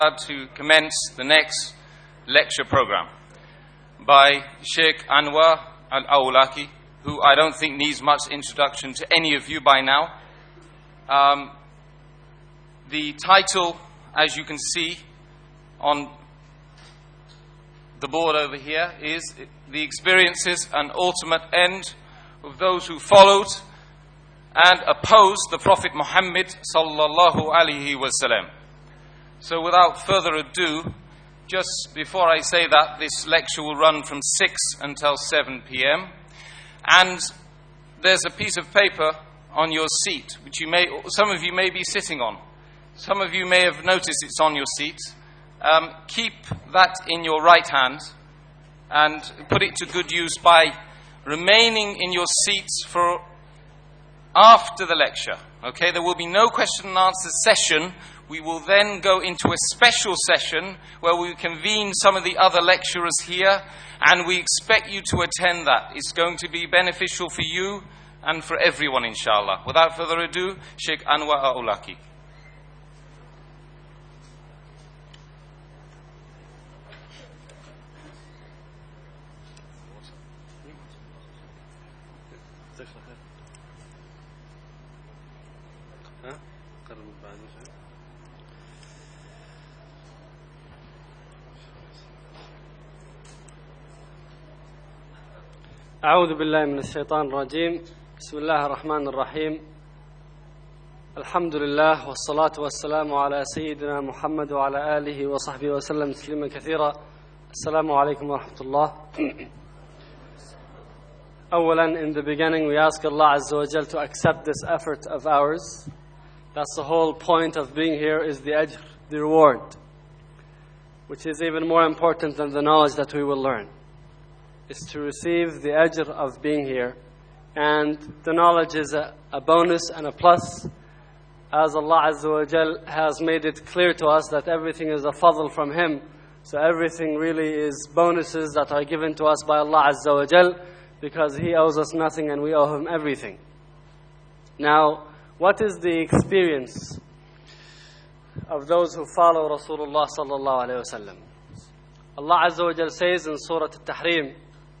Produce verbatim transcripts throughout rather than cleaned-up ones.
to commence the next lecture program by Sheikh Anwar Al-Awlaki, who I don't think needs much introduction to any of you by now. Um, the title, as you can see on the board over here, is The Experiences and Ultimate End of Those Who Followed and Opposed the Prophet Muhammad Sallallahu Alaihi Wasallam. So without further ado, just before I say that, this lecture will run from six until seven p m And there's a piece of paper on your seat, which you may, some of you may be sitting on. Some of you may have noticed it's on your seat. Um, keep that in your right hand and put it to good use by remaining in your seats for after the lecture. Okay, there will be no question and answer session. We will then go into a special session where we convene some of the other lecturers here, and we expect you to attend that. It's going to be beneficial for you and for everyone, inshallah. Without further ado, Sheikh Anwar Al-Awlaki. أعوذ بالله من الشيطان الرجيم بسم الله الرحمن الرحيم الحمد لله والصلاة والسلام على سيدنا محمد وعلى آله وصحبه وسلم تسليما كثيرا السلام عليكم ورحمة الله. أولا, in the beginning we ask Allah Azza wa Jal to accept this effort of ours. That's the whole point of being here, is the ajr, the reward, which is even more important than the knowledge that we will learn, is to receive the ajr of being here. And the knowledge is a, a bonus and a plus, as Allah Azza wa Jal has made it clear to us that everything is a fadl from Him. So everything really is bonuses that are given to us by Allah Azza wa Jal, because He owes us nothing and we owe Him everything. Now, what is the experience of those who follow Rasulullah sallallahu alayhi wa sallam? Allah Azza wa Jal says in Surah Al-Tahrim,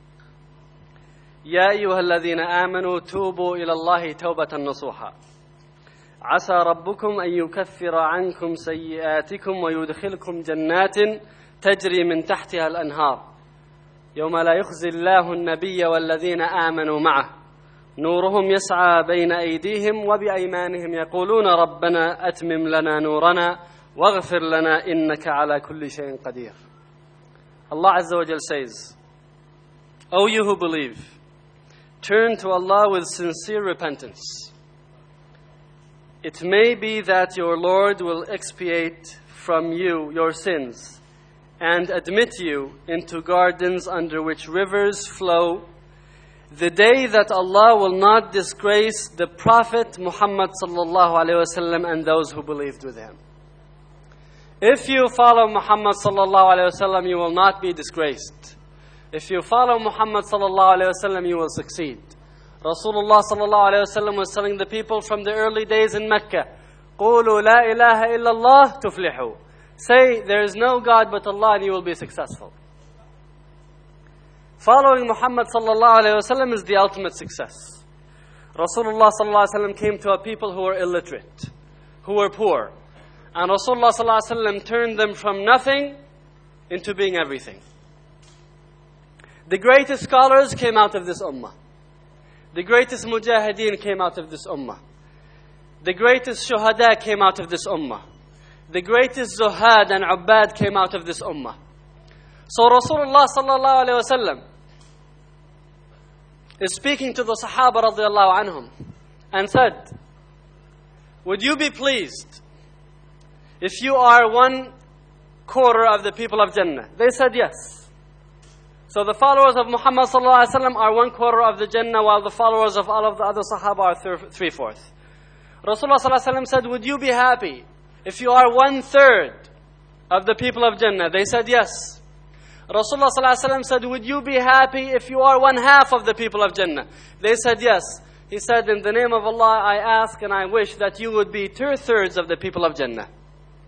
يا أيها الذين آمنوا توبوا إلى الله توبة نصوحا عسى ربكم أن يكفر عنكم سيئاتكم ويدخلكم جنات تجري من تحتها الأنهار يوم لا يخزي الله النبي والذين آمنوا معه نورهم يسعى بين أيديهم وبأيمانهم يقولون ربنا أتمم لنا نورنا واغفر لنا إنك على كل شيء قدير. Allah Azza wa Jal says, O you who believe, turn to Allah with sincere repentance. It may be that your Lord will expiate from you your sins and admit you into gardens under which rivers flow, the day that Allah will not disgrace the Prophet Muhammad sallallahu alaihi wasallam and those who believed with him. If you follow Muhammad sallallahu alaihi wasallam, you will not be disgraced. If you follow Muhammad sallallahu alaihi wasallam, you will succeed. Rasulullah sallallahu alaihi wasallam was telling the people from the early days in Mecca, قولوا لا إله إلا الله تفلحوا. Say, there is no God but Allah and you will be successful. Following Muhammad sallallahu alaihi wasallam is the ultimate success. Rasulullah sallallahu alaihi wasallam came to a people who were illiterate, who were poor. And Rasulullah sallallahu alaihi wasallam turned them from nothing into being everything. The greatest scholars came out of this ummah. The greatest mujahideen came out of this ummah. The greatest shuhada came out of this ummah. The greatest zuhad and ubbad came out of this ummah. So Rasulullah sallallahu alaihi wasallam is speaking to the Sahaba radiallahu anhum and said, would you be pleased if you are one quarter of the people of Jannah? They said yes. So the followers of Muhammad sallallahu alaihi wasallam are one quarter of the Jannah, while the followers of all of the other Sahaba are three-fourths. Rasulullah sallallahu alaihi wasallam said, would you be happy if you are one-third of the people of Jannah? They said yes. Rasulullah sallallahu alaihi wasallam said, would you be happy if you are one-half of the people of Jannah? They said yes. He said, in the name of Allah, I ask and I wish that you would be two-thirds of the people of Jannah.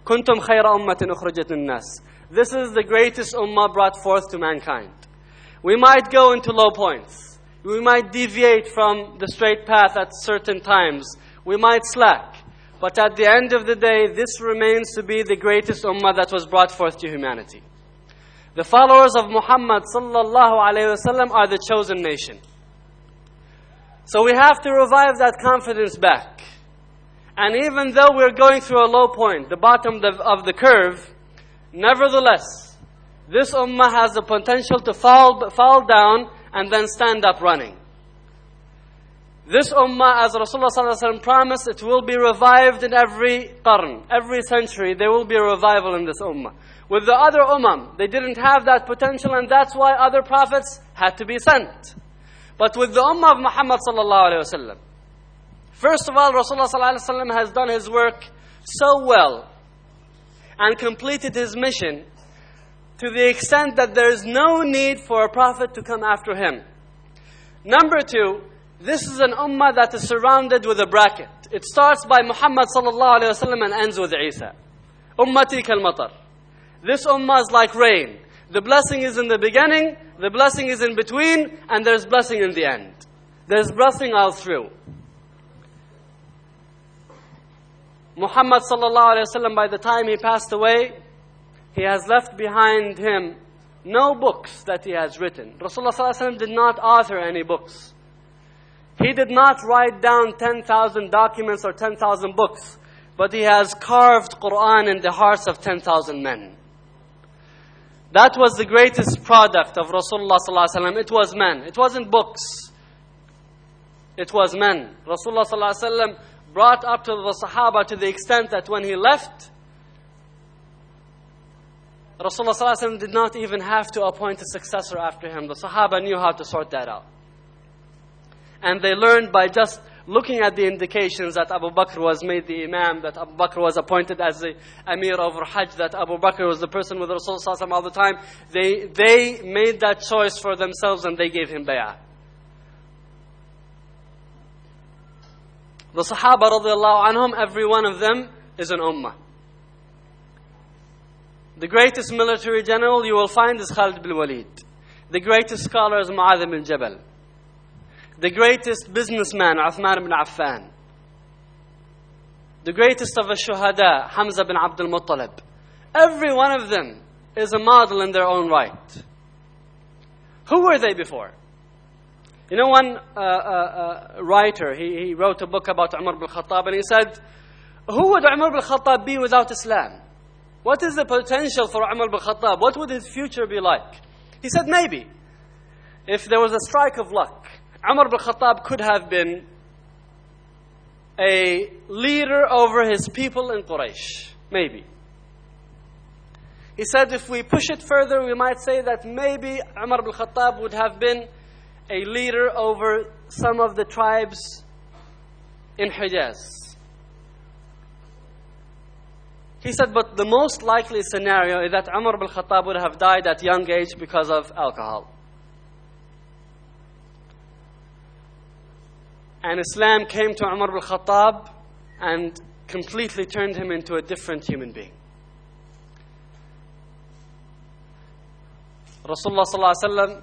كنتم خير أمة أخرجت للناس. This is the greatest ummah brought forth to mankind. We might go into low points. We might deviate from the straight path at certain times. We might slack. But at the end of the day, this remains to be the greatest ummah that was brought forth to humanity. The followers of Muhammad sallallahu alayhi wasallam are the chosen nation. So we have to revive that confidence back. And even though we're going through a low point, the bottom of the curve, nevertheless, this ummah has the potential to fall, fall down and then stand up running. This ummah, as Rasulullah sallallahu alaihi wasallam promised, it will be revived in every qarn, every century. There will be a revival in this ummah. With the other ummah, they didn't have that potential, and that's why other prophets had to be sent. But with the ummah of Muhammad sallallahu alaihi wasallam, first of all, Rasulullah sallallahu alaihi wasallam has done his work so well and completed his mission to the extent that there is no need for a prophet to come after him. Number two, this is an ummah that is surrounded with a bracket. It starts by Muhammad sallallahu alaihi wasallam and ends with Isa. Ummati kal matar. This ummah is like rain. The blessing is in the beginning, the blessing is in between, and there's blessing in the end. There's blessing all through. Muhammad sallallahu alaihi wasallam, by the time he passed away, he has left behind him no books that he has written. Rasulullah sallallahu alaihi wasallam did not author any books. He did not write down ten thousand documents or ten thousand books, but he has carved Quran in the hearts of ten thousand men. That was the greatest product of Rasulullah sallallahu alaihi wasallam. It was men. It wasn't books. It was men. Rasulullah sallallahu alaihi wasallam brought up to the Sahaba to the extent that when he left, Rasulullah sallallahu alaihi wasallam did not even have to appoint a successor after him. The Sahaba knew how to sort that out. And they learned by just looking at the indications that Abu Bakr was made the Imam, that Abu Bakr was appointed as the Amir over Hajj, that Abu Bakr was the person with Rasulullah sallallahu alaihi wasallam all the time. They, they made that choice for themselves and they gave him bay'ah. The Sahaba radiallahu anhum, every one of them is an ummah. The greatest military general you will find is Khalid bin Walid. The greatest scholar is Mu'adh bin Jabal. The greatest businessman, Uthman ibn Affan. The greatest of the shuhada, Hamza bin Abdul Muttalib. Every one of them is a model in their own right. Who were they before? You know, one uh, uh, uh, writer, he, he wrote a book about Umar bin Khattab, and he said, who would Umar bin Khattab be without Islam? What is the potential for Umar bin Khattab? What would his future be like? He said, maybe, if there was a strike of luck, Umar bin Khattab could have been a leader over his people in Quraysh. Maybe. He said, if we push it further, we might say that maybe Umar bin Khattab would have been a leader over some of the tribes in Hijaz. He said, but the most likely scenario is that Umar bin Khattab would have died at young age because of alcohol. And Islam came to Umar bin Khattab and completely turned him into a different human being. Rasulullah sallallahu alaihi wasallam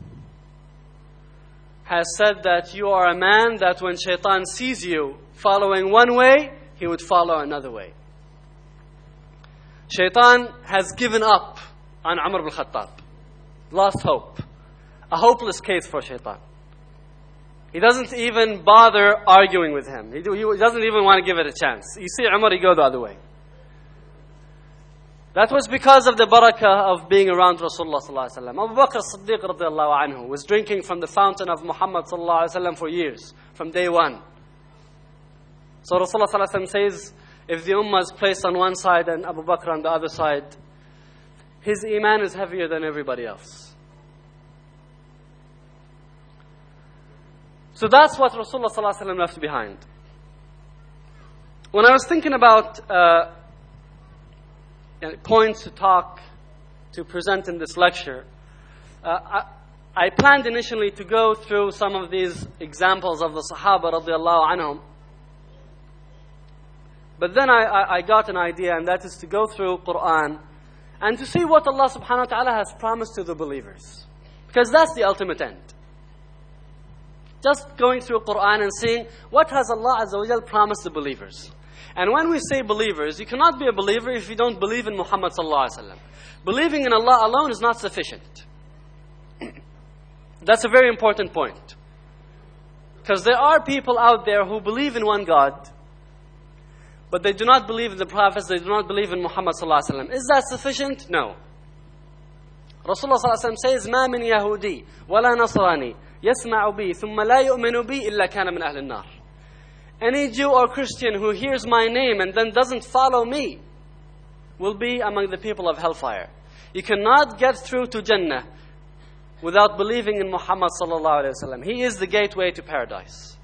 has said that you are a man that when shaitan sees you following one way, he would follow another way. Shaitan has given up on Umar bin Khattab. Lost hope. A hopeless case for shaitan. He doesn't even bother arguing with him. He, do, he doesn't even want to give it a chance. You see Umar, he go the other way. That was because of the barakah of being around Rasulullah sallallahu alaihi wasallam. Abu Bakr as-Siddiq radiallahu anhu was drinking from the fountain of Muhammad sallallahu alaihi wasallam for years, from day one. So Rasulullah sallallahu alaihi wasallam says, if the ummah is placed on one side and Abu Bakr on the other side, his iman is heavier than everybody else. So that's what Rasulullah sallallahu alaihi wasallam left behind. When I was thinking about uh, points to talk, to present in this lecture, uh, I, I planned initially to go through some of these examples of the Sahaba radiallahu anhum. But then I, I, I got an idea, and that is to go through Quran and to see what Allah subhanahu wa ta'ala has promised to the believers. Because that's the ultimate end. Just going through Quran and seeing what has Allah Azza wa Jal promised the believers. And when we say believers, you cannot be a believer if you don't believe in Muhammad sallallahu alaihi wasallam. Believing in Allah alone is not sufficient. That's a very important point. Because there are people out there who believe in one God, but they do not believe in the prophets, they do not believe in Muhammad sallallahu alaihi wasallam. Is that sufficient? No. Rasulullah sallallahu alaihi wasallam says, "Ma min Yahudi wala Nasrani yasma'u bi thumma la yu'minu bi illa kana min ahli an-nar." Any Jew or Christian who hears my name and then doesn't follow me will be among the people of hellfire. You cannot get through to Jannah without believing in Muhammad sallallahu alaihi wasallam. He is the gateway to paradise.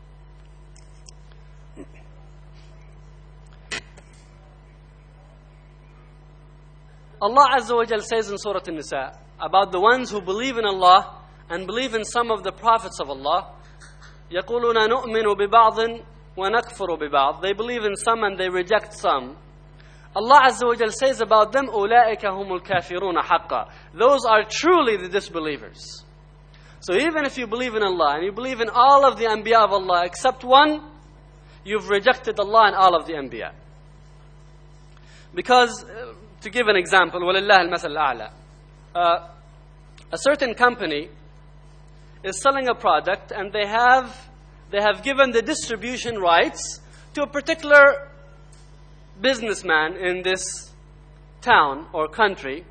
Allah Azza wa Jal says in Surah An-Nisa about the ones who believe in Allah and believe in some of the prophets of Allah. يَقُولُونَ نُؤْمِنُ بِبَعْضٍ وَنَكْفُرُ بِبَعْضٍ. They believe in some and they reject some. Allah Azza wa Jal says about them, أُولَٰئِكَ هُمُ الْكَافِرُونَ حَقًّا. Those are truly the disbelievers. So even if you believe in Allah and you believe in all of the Anbiya of Allah except one, you've rejected Allah and all of the Anbiya. Because, uh, to give an example, وَلِلَّهِ الْمَثَلُ الْأَعْلَى. Uh, a certain company is selling a product and they have, they have given the distribution rights to a particular businessman in this town or country.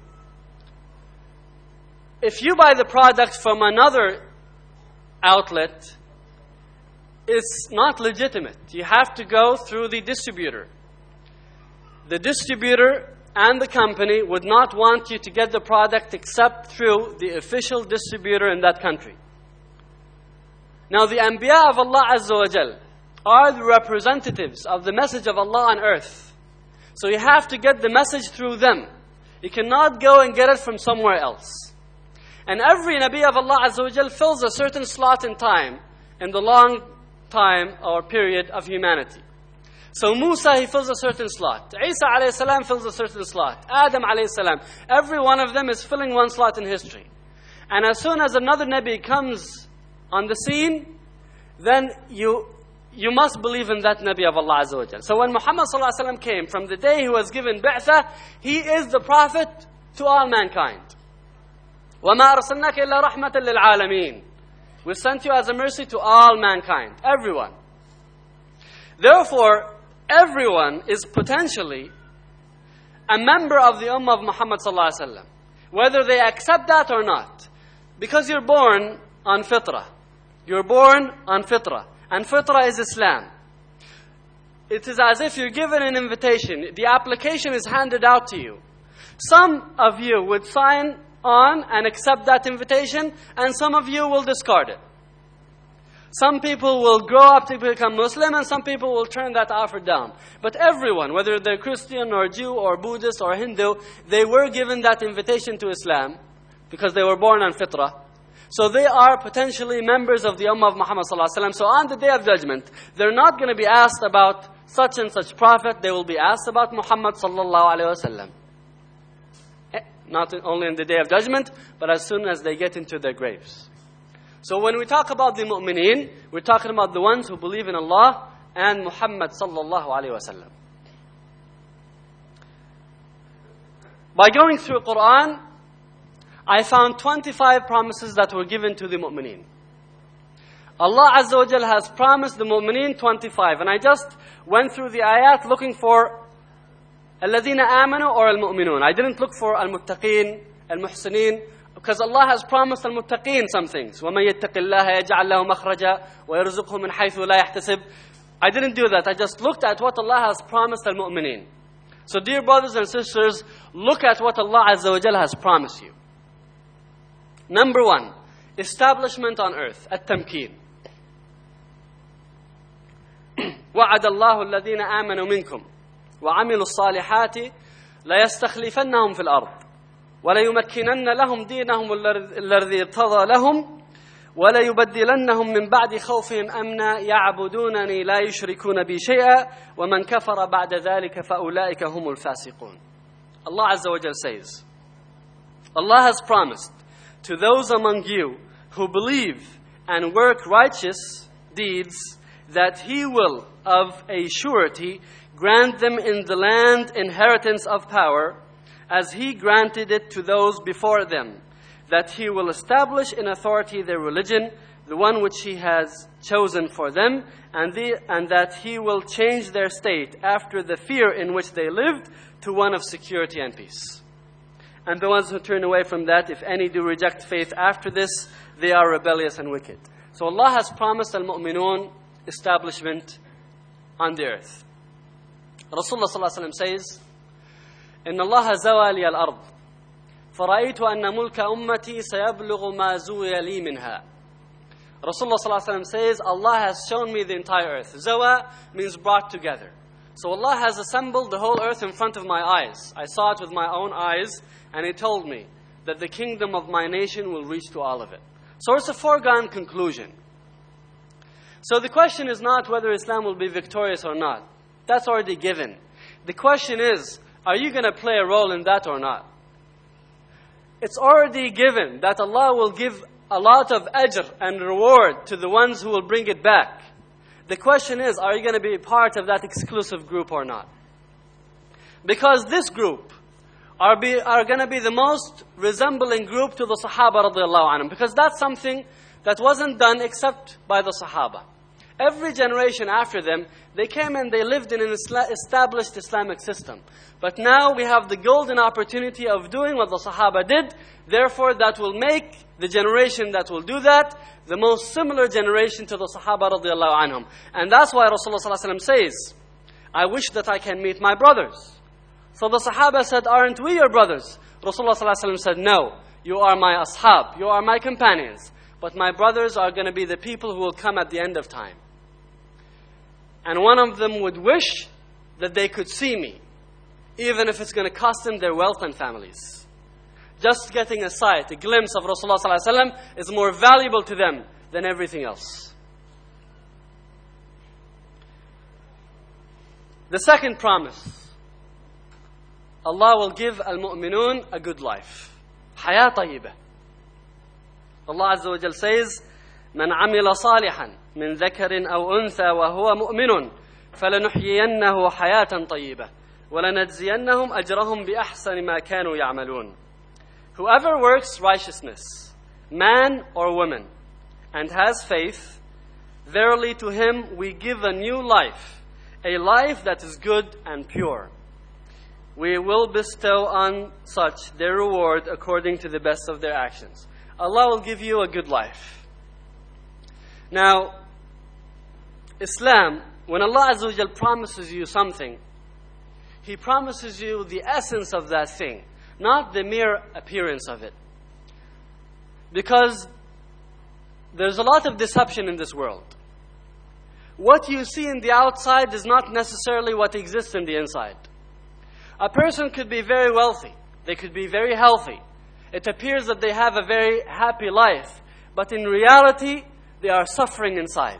If you buy the product from another outlet, it's not legitimate. You have to go through the distributor. The distributor and the company would not want you to get the product except through the official distributor in that country. Now the Anbiya of Allah Azza wa Jal are the representatives of the message of Allah on earth. So you have to get the message through them. You cannot go and get it from somewhere else. And every Nabi of Allah Azza wa Jal fills a certain slot in time, in the long time or period of humanity. So Musa, he fills a certain slot. Isa alayhi salam fills a certain slot. Adam alayhi salam. Every one of them is filling one slot in history. And as soon as another Nabi comes on the scene, then you you must believe in that Nabi of Allah Azza wa Jal. So when Muhammad sallallahu alaihi wasallam came, from the day he was given Ba'tha, he is the prophet to all mankind. وَمَا أَرْسَلْنَاكَ إِلَّا رَحْمَةً لِلْعَالَمِينَ. We sent you as a mercy to all mankind, everyone. Therefore, everyone is potentially a member of the Ummah of Muhammad sallallahu alaihi wasallam, whether they accept that or not. Because you're born on fitrah. You're born on fitrah. And fitrah is Islam. It is as if you're given an invitation. The application is handed out to you. Some of you would sign on and accept that invitation, and some of you will discard it. Some people will grow up to become Muslim, and some people will turn that offer down. But everyone, whether they're Christian or Jew or Buddhist or Hindu, they were given that invitation to Islam because they were born on fitrah. So they are potentially members of the Ummah of Muhammad sallallahu alaihi wasallam. So on the Day of Judgment, they're not going to be asked about such and such prophet. They will be asked about Muhammad sallallahu alaihi wasallam. Not only in the Day of Judgment, but as soon as they get into their graves. So when we talk about the mu'mineen, we're talking about the ones who believe in Allah and Muhammad sallallahu alaihi wasallam. By going through Quran, I found twenty-five promises that were given to the mu'mineen. Allah Azza wa Jal has promised the mu'mineen twenty-five. And I just went through the ayat looking for الَّذِينَ آمَنُوا or al-mu'minun. I didn't look for al-muttaqeen, al-muhsineen, because Allah has promised al-muttaqeen some things. وَمَنْ يَتَّقِ اللَّهَ يَجْعَلْ لَهُ مَخْرَجًا وَيَرْزُقْهُ مِنْ حَيْثُ لَا يَحْتَسِبُ. I didn't do that. I just looked at what Allah has promised al-mu'mineen. So dear brothers and sisters, look at what Allah Azza wa Jal has promised you. Number one, establishment on earth, at-tamkeen. وَعَدَ اللَّهُ الَّذِينَ آمَنُوا مِنْكُمْ وَعَمِلُوا الصَّالِحَاتِ لَيَسْتَخْلِفَنَّهُمْ فِي الْأَرْضِ وَلَيُمَكِّنَنَّ لَهُمْ دِينَهُمُ الَّذِي ارْتَضَى لَهُمْ وَلَيُبَدِّلَنَّهُمْ مِنْ بَعْدِ خَوْفِهِمْ أَمْنًا يَعْبُدُونَنِي لَا يُشْرِكُونَ بِي شَيْئًا وَمَنْ كَفَرَ بَعْدَ ذَلِكَ فَأُولَٰئِكَ هُمُ الْفَاسِقُونَ. Allah Azza wa Jal says, Allah has promised to those among you who believe and work righteous deeds that He will of a surety grant them in the land inheritance of power as He granted it to those before them, that He will establish in authority their religion, the one which He has chosen for them, and, the, and that He will change their state after the fear in which they lived to one of security and peace. And the ones who turn away from that, if any do reject faith after this, they are rebellious and wicked. So Allah has promised al-mu'minun establishment on the earth. Rasulullah sallallahu alaihi wasallam says, إن الله زوى لي الأرض فرأيت أن ملك أمتي سيبلغ ما زوي لي منها. Rasulullah sallallahu alaihi wasallam says, Allah has shown me the entire earth. Zawa means brought together. So Allah has assembled the whole earth in front of my eyes. I saw it with my own eyes, and He told me that the kingdom of my nation will reach to all of it. So it's a foregone conclusion. So the question is not whether Islam will be victorious or not. That's already given. The question is, are you going to play a role in that or not? It's already given that Allah will give a lot of ajr and reward to the ones who will bring it back. The question is, are you going to be part of that exclusive group or not? Because this group are, be, are going to be the most resembling group to the Sahaba radiallahu anhum. Because that's something that wasn't done except by the Sahaba. Every generation after them, they came and they lived in an established Islamic system. But now we have the golden opportunity of doing what the Sahaba did. Therefore, that will make the generation that will do that the most similar generation to the Sahaba radiallahu anhum. And that's why Rasulullah sallallahu alaihi wasallam says, I wish that I can meet my brothers. So the Sahaba said, aren't we your brothers? Rasulullah sallallahu alaihi wasallam said, no, you are my ashab, you are my companions. But my brothers are going to be the people who will come at the end of time. And one of them would wish that they could see me, even if it's going to cost them their wealth and families. Just getting a sight, a glimpse of Rasulullah sallallahu alaihi wasallam is more valuable to them than everything else. The second promise, Allah will give al-mu'minun a good life. Hayat tayyibah. Allah Azza wa Jal says, من عمل صالحا من ذكر أو أنثى وهو مؤمن فلنحيينه حياة طيبة ولنجزينهم أجرهم بأحسن ما كانوا يعملون. Whoever works righteousness, man or woman, and has faith, verily to him we give a new life, a life that is good and pure. We will bestow on such their reward according to the best of their actions. Allah will give you a good life. Now, Islam, when Allah Azza wa Jal promises you something, He promises you the essence of that thing, not the mere appearance of it. Because there's a lot of deception in this world. What you see in the outside is not necessarily what exists in the inside. A person could be very wealthy. They could be very healthy. It appears that they have a very happy life. But in reality, they are suffering inside.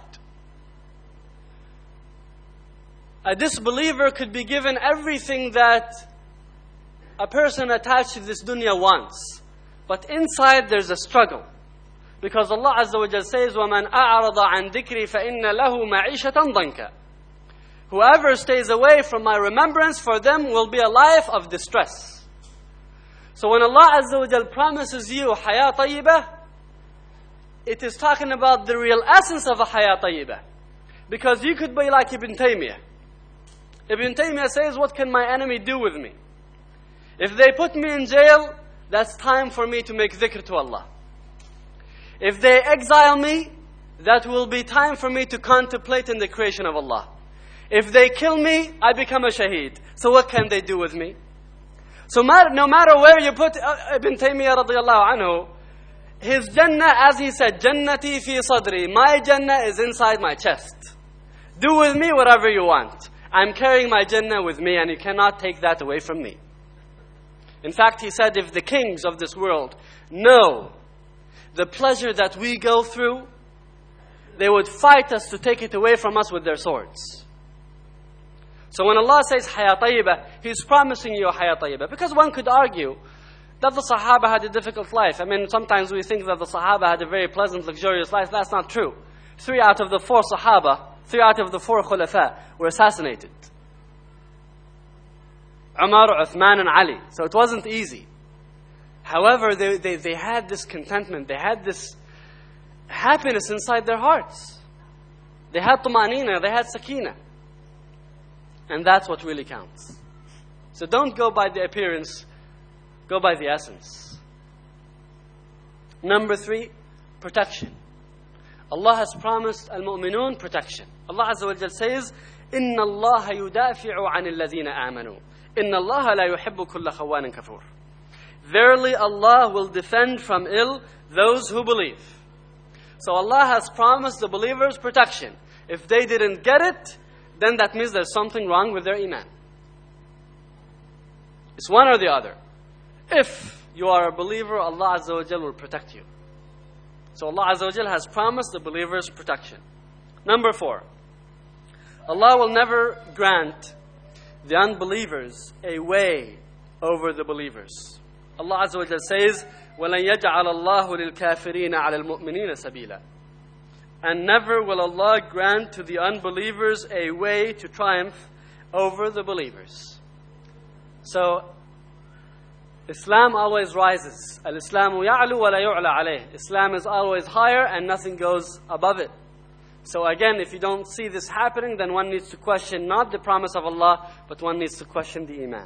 A disbeliever could be given everything that a person attached to this dunya wants. But inside there's a struggle. Because Allah Azza wa Jal says, وَمَنْ أَعْرَضَ عَنْ ذِكْرِي فَإِنَّ لَهُ مَعِيشَةً ضَنْكَ. Whoever stays away from my remembrance, for them will be a life of distress. So when Allah Azza wa Jal promises you hayat tayyibah, it is talking about the real essence of a hayat tayyibah. Because you could be like Ibn Taymiyyah. Ibn Taymiyyah says, what can my enemy do with me? If they put me in jail, that's time for me to make dhikr to Allah. If they exile me, that will be time for me to contemplate in the creation of Allah. If they kill me, I become a shaheed. So what can they do with me? So no matter where you put Ibn Taymiyyah radiallahu anhu, his Jannah, as he said, Jannati fi sadri, my Jannah is inside my chest. Do with me whatever you want. I'm carrying my Jannah with me and you cannot take that away from me. In fact, he said, if the kings of this world know the pleasure that we go through, they would fight us to take it away from us with their swords. So when Allah says Hayat Tayyibah, He's promising you a Hayat Tayyibah. Because one could argue that the Sahaba had a difficult life. I mean, sometimes we think that the Sahaba had a very pleasant, luxurious life. That's not true. Three out of the four Sahaba, three out of the four Khulafa were assassinated. Umar, Uthman and Ali. So it wasn't easy. However, they, they, they had this contentment. They had this happiness inside their hearts. They had tumanina, they had sakina. And that's what really counts. So don't go by the appearance, go by the essence. Number three, protection. Allah has promised al-mu'minun protection. Allah Azza wa Jal says, إِنَّ اللَّهَ يُدَافِعُ عَنِ الَّذِينَ آمَنُوا إِنَّ اللَّهَ لَا يُحِبُّ كُلَّ خَوَّانٍ كَفُورٍ. Verily Allah will defend from ill those who believe. So Allah has promised the believers protection. If they didn't get it, then that means there's something wrong with their iman. It's one or the other. If you are a believer, Allah Azza wa Jal will protect you. So Allah Azza wa Jal has promised the believers protection. Number four, Allah will never grant the unbelievers a way over the believers. Allah Azza wa Jal says, وَلَنْ يَجْعَلَ اللَّهُ لِلْكَافِرِينَ عَلَى الْمُؤْمِنِينَ سَبِيلًا. And never will Allah grant to the unbelievers a way to triumph over the believers. So, Islam always rises. Al-Islamu ya'lu wa la yu'la alayh. Islam is always higher and nothing goes above it. So again, if you don't see this happening, then one needs to question not the promise of Allah, but one needs to question the iman.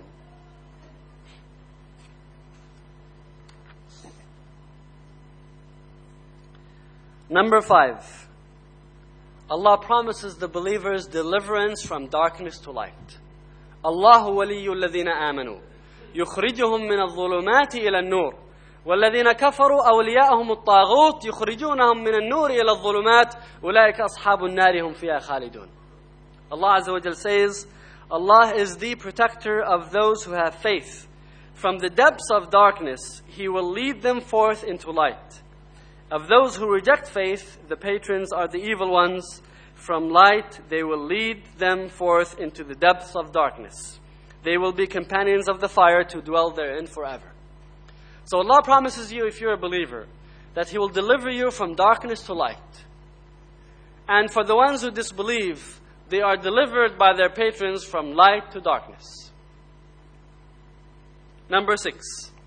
Number five, Allah promises the believers deliverance from darkness to light. Allahu waliyyu alladhina amanu yukhrijuhum min adh-dhulumati ila an-nur والذين كفروا أولياءهم الطاغوت يخرجونهم من النور إلى الظلمات أولئك أصحاب النار هم فيها خالدون. Allah Azza wa Jal says, Allah is the protector of those who have faith. From the depths of darkness, He will lead them forth into light. Of those who reject faith, the patrons are the evil ones. From light, they will lead them forth into the depths of darkness. They will be companions of the fire to dwell therein forever. So Allah promises you, if you're a believer, that He will deliver you from darkness to light. And for the ones who disbelieve, they are delivered by their patrons from light to darkness. Number six,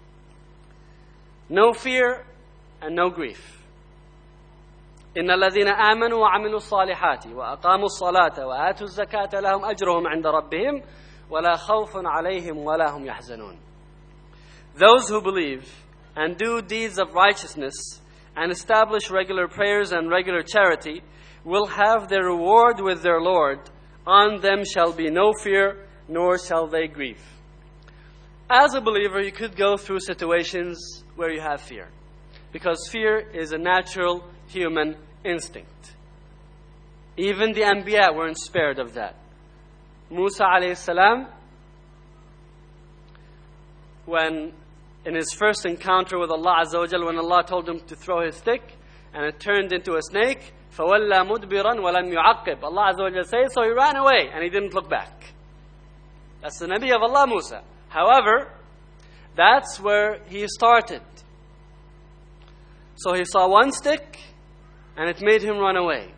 no fear and no grief. إن الذين آمنوا وعملوا الصالحات وأقاموا الصلاة وآتوا الزكاة لهم أجرهم عند ربهم ولا خوف عليهم ولا هم يحزنون. Those who believe and do deeds of righteousness and establish regular prayers and regular charity will have their reward with their Lord. On them shall be no fear, nor shall they grieve. As a believer, you could go through situations where you have fear, because fear is a natural human instinct. Even the Anbiya weren't spared of that. Musa alayhi salam, when in his first encounter with Allah Azza wa Jal, when Allah told him to throw his stick and it turned into a snake, فَوَلَّى مُدْبِرًا وَلَمْ يُعَقِّبْ. Allah Azza wa Jal says, so he ran away and he didn't look back. That's the Nabi of Allah, Musa. However, that's where he started. So he saw one stick and it made him run away.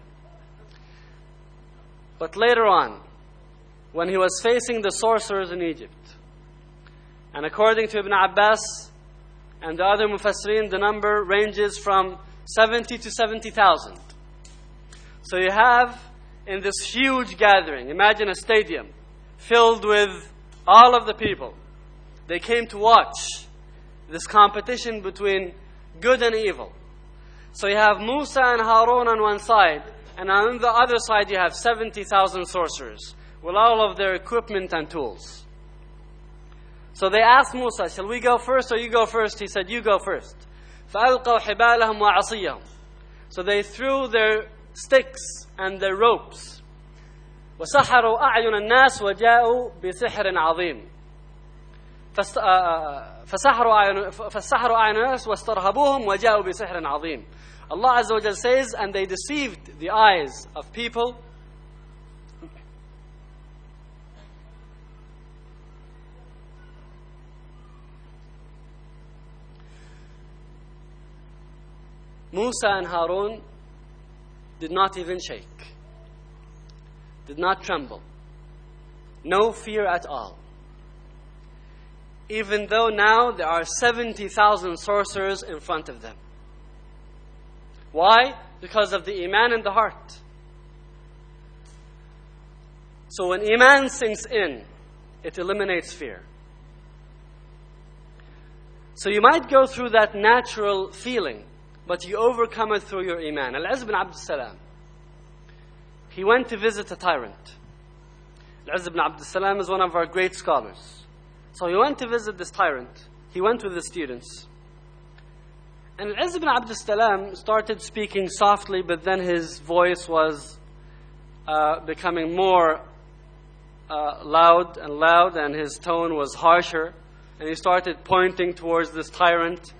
But later on, when he was facing the sorcerers in Egypt, and according to Ibn Abbas and the other Mufassirin, the number ranges from seventy to seventy thousand. So you have in this huge gathering, imagine a stadium filled with all of the people. They came to watch this competition between good and evil. So you have Musa and Harun on one side, and on the other side you have seventy thousand sorcerers with all of their equipment and tools. So they asked Musa, shall we go first or you go first? He said, you go first. فَأَلْقَوْا حِبَالَهُمْ وَعَصِيَّهُمْ. So they threw their sticks and their ropes. وَسَحَرُوا أَعْيُنَ النَّاسِ وَجَاءُوا بِسِحْرٍ عَظِيمٍ. فَسَحَرُوا أَعْيُنَ النَّاسِ وَاسْتَرْهَبُوهُمْ وَجَاءُوا بِسِحْرٍ عَظِيمٍ. Allah Azza wa Jal says, and they deceived the eyes of people. Musa and Harun did not even shake, did not tremble, no fear at all. Even though now there are seventy thousand sorcerers in front of them. Why? Because of the Iman in the heart. So when Iman sinks in, it eliminates fear. So you might go through that natural feeling, but you overcome it through your Iman. Al-Izz ibn Abd Salam, he went to visit a tyrant. Al-Izz ibn Abd Salam is one of our great scholars. So he went to visit this tyrant. He went with the students. And Al-Izz ibn Abd Salam started speaking softly, but then his voice was uh, becoming more uh, loud and loud, and his tone was harsher. And he started pointing towards this tyrant.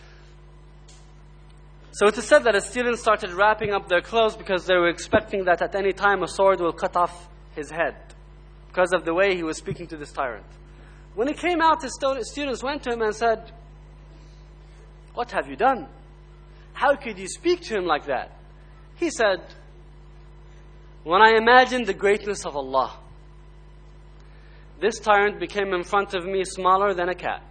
So it is said that his students started wrapping up their clothes because they were expecting that at any time a sword will cut off his head because of the way he was speaking to this tyrant. When he came out, his students went to him and said, "What have you done? How could you speak to him like that?" He said, "When I imagined the greatness of Allah, this tyrant became in front of me smaller than a cat.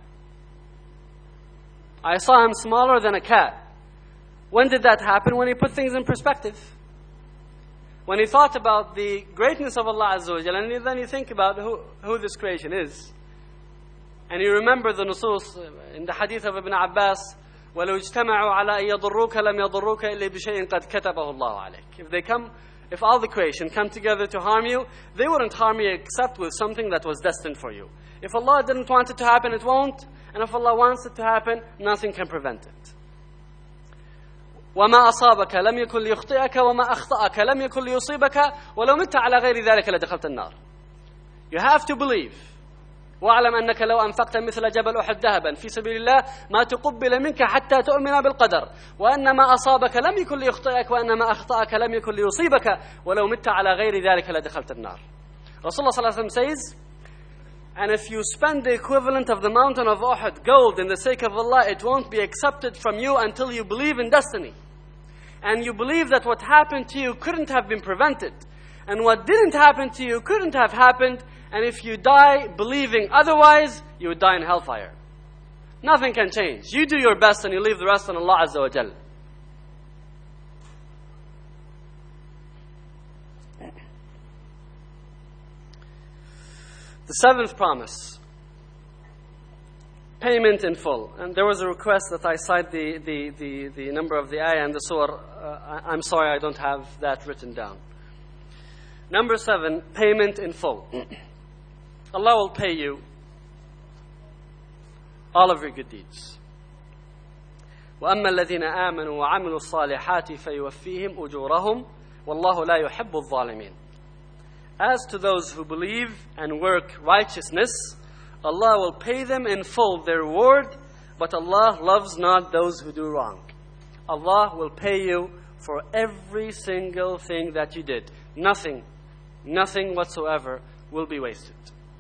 I saw him smaller than a cat." When did that happen? When he put things in perspective. When he thought about the greatness of Allah Azza wa Jalla, and then you think about who, who this creation is. And you remember the nusus in the hadith of Ibn Abbas, وَلَوْ اجْتَمَعُوا عَلَىٰ أَن يَضُرُّوكَ لَمْ يَضُرُّوكَ إِلَّا بِشَيْءٍ قَدْ كَتَبَهُ اللَّهُ عَلَيْكَ. If they come, if all the creation come together to harm you, they wouldn't harm you except with something that was destined for you. If Allah didn't want it to happen, it won't. And if Allah wants it to happen, nothing can prevent it. وَمَا أَصَابَكَ لَمْ يَكُنْ لِيُخْطِئَكَ وَمَا أَخْطَأَكَ لَمْ يَكُنْ لِيُصِيبَكَ وَلَوْ مِتَّ عَلَى غَيْرِ ذَلِكَ لَدَخَلْتَ النَّارِ. You have to believe. وَاعْلَمْ أَنَّكَ لَوْ أَنفَقْتَ مِثْلَ جَبَلْ أُحُدٍ ذَهَبًا فِي سَبِيلِ اللَّهِ مَا تُقُبِّلَ مِنْكَ حَتَّى تُؤْمِنَ بِالْقَدَرِ وَأَنَّ مَا أَصَابَكَ لَمْ يَكُنْ لِيُخْطِئَكَ وَأَنَّ مَا أَخْطَأَكَ لَمْ يَكُنْ لِيُصِيبَكَ وَلَوْ مِتَّ عَلَى غَيْرِ ذَلِكَ لَدَخَلْتَ النَّارِ. Rasulullah sallallahu alaihi wasallam says, and if you spend the equivalent of the mountain of Uhud, gold, in the sake of Allah, it won't be accepted from you until you believe in destiny. And you believe that what happened to you couldn't have been prevented. And what didn't happen to you couldn't have happened. And if you die believing otherwise, you would die in hellfire. Nothing can change. You do your best and you leave the rest on Allah Azza wa Jal. The seventh promise. Payment in full. And there was a request that I cite the, the, the, the number of the ayah and the surah. Uh, I'm sorry I don't have that written down. Number seven, payment in full. Allah will pay you all of your good deeds. وَأَمَّا الَّذِينَ آمَنُوا وَعَمِلُوا الصَّالِحَاتِ فَيُوَفِّيهِمْ أُجُورَهُمْ وَاللَّهُ لَا يُحِبُّ الظَّالِمِينَ. As to those who believe and work righteousness, Allah will pay them in full their reward, but Allah loves not those who do wrong. Allah will pay you for every single thing that you did. Nothing, nothing whatsoever will be wasted.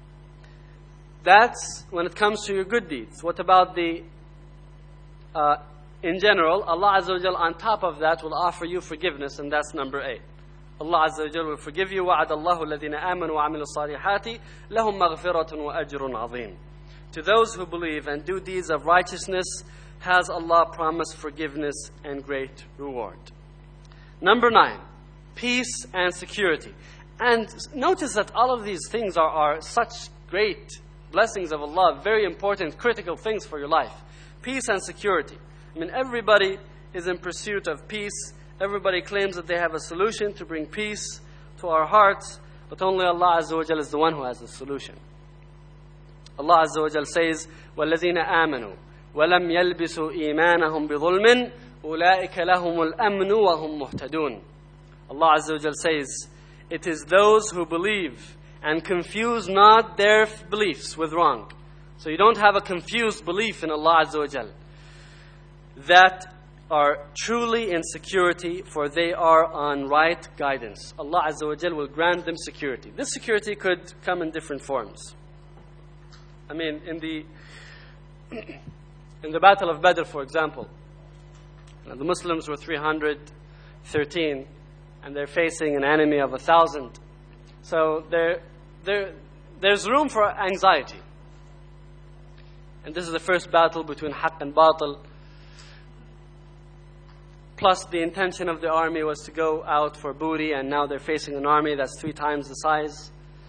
That's when it comes to your good deeds. What about the, uh, in general, Allah Azza wa Jal on top of that will offer you forgiveness, and that's number eight. Allah Azza wa Jal will forgive you. وَعَدَ اللَّهُ الَّذِينَ آمَنُوا وَعَمِلُوا الصَّالِحَاتِ لَهُمْ مَغْفِرَةٌ وَأَجْرٌ عَظِيمٌ. To those who believe and do deeds of righteousness, has Allah promised forgiveness and great reward. Number nine, peace and security. And notice that all of these things are, are such great blessings of Allah, very important, critical things for your life. Peace and security. I mean, everybody is in pursuit of peace. Everybody claims that they have a solution to bring peace to our hearts, but only Allah Azza wa Jal is the one who has the solution. Allah Azza wa Jal says, وَالَّذِينَ آمَنُوا وَلَمْ يَلْبِسُوا إِيمَانَهُمْ بِظُلْمٍ أُولَٰئِكَ لَهُمُ الْأَمْنُ وَهُمْ مُهْتَدُونَ. Allah Azza wa Jal says, it is those who believe and confuse not their beliefs with wrong. So you don't have a confused belief in Allah Azza wa Jal. That are truly in security, for they are on right guidance. Allah Azza wa Jal will grant them security. This security could come in different forms. I mean, in the in the Battle of Badr, for example, the Muslims were three hundred thirteen, and they're facing an enemy of a thousand. So there, there, there's room for anxiety. And this is the first battle between Haqq and Batil. Plus, the intention of the army was to go out for booty, and now they're facing an army that's three times the size.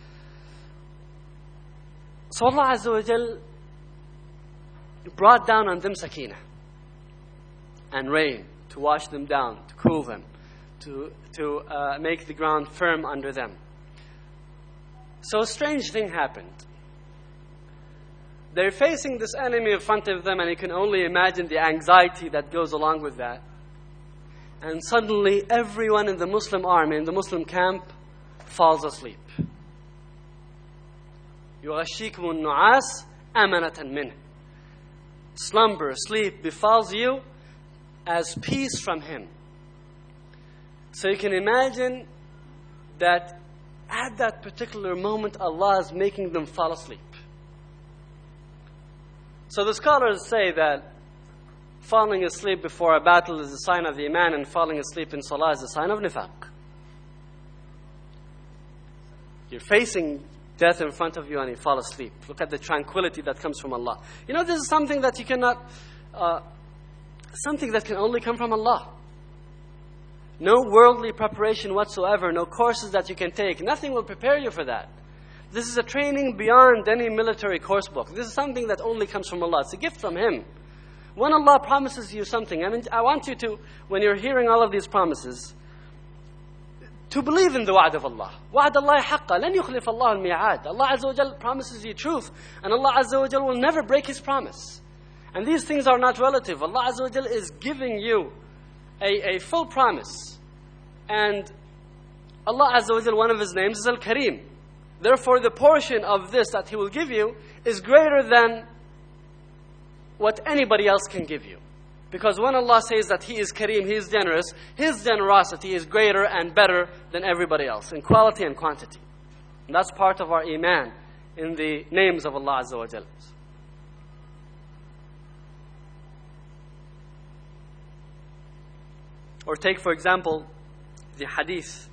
So Allah Azza wa Jal brought down on them sakinah and rain to wash them down, to cool them, to, to uh, make the ground firm under them. So a strange thing happened. They're facing this enemy in front of them, and you can only imagine the anxiety that goes along with that. And suddenly, everyone in the Muslim army, in the Muslim camp, falls asleep. يُغَشِّيكُمُ النُّعَاسِ أَمَنَةً مِنْهِ. Slumber, sleep befalls you as peace from Him. So you can imagine that at that particular moment, Allah is making them fall asleep. So the scholars say that falling asleep before a battle is a sign of the Iman, and falling asleep in Salah is a sign of Nifaq. You're facing death in front of you and you fall asleep. Look at the tranquility that comes from Allah. You know, this is something that you cannot, uh, something that can only come from Allah. No worldly preparation whatsoever, no courses that you can take. Nothing will prepare you for that. This is a training beyond any military course book. This is something that only comes from Allah. It's a gift from Him. When Allah promises you something, I mean, I want you to, when you're hearing all of these promises, to believe in the wa'd of Allah. وَعْدَ اللَّهِ حَقًّا لَنْ يُخْلِفَ اللَّهُ الْمِيعَادِ. Allah Azza wa Jal promises you truth, and Allah Azza wa Jal will never break His promise. And these things are not relative. Allah Azza wa Jal is giving you a, a full promise. And Allah Azza wa Jal, one of His names is Al-Kareem. Therefore, the portion of this that He will give you is greater than what anybody else can give you. Because when Allah says that He is Kareem, He is generous, His generosity is greater and better than everybody else in quality and quantity. And that's part of our Iman in the names of Allah Azza wa Jal. Or take, for example, the hadith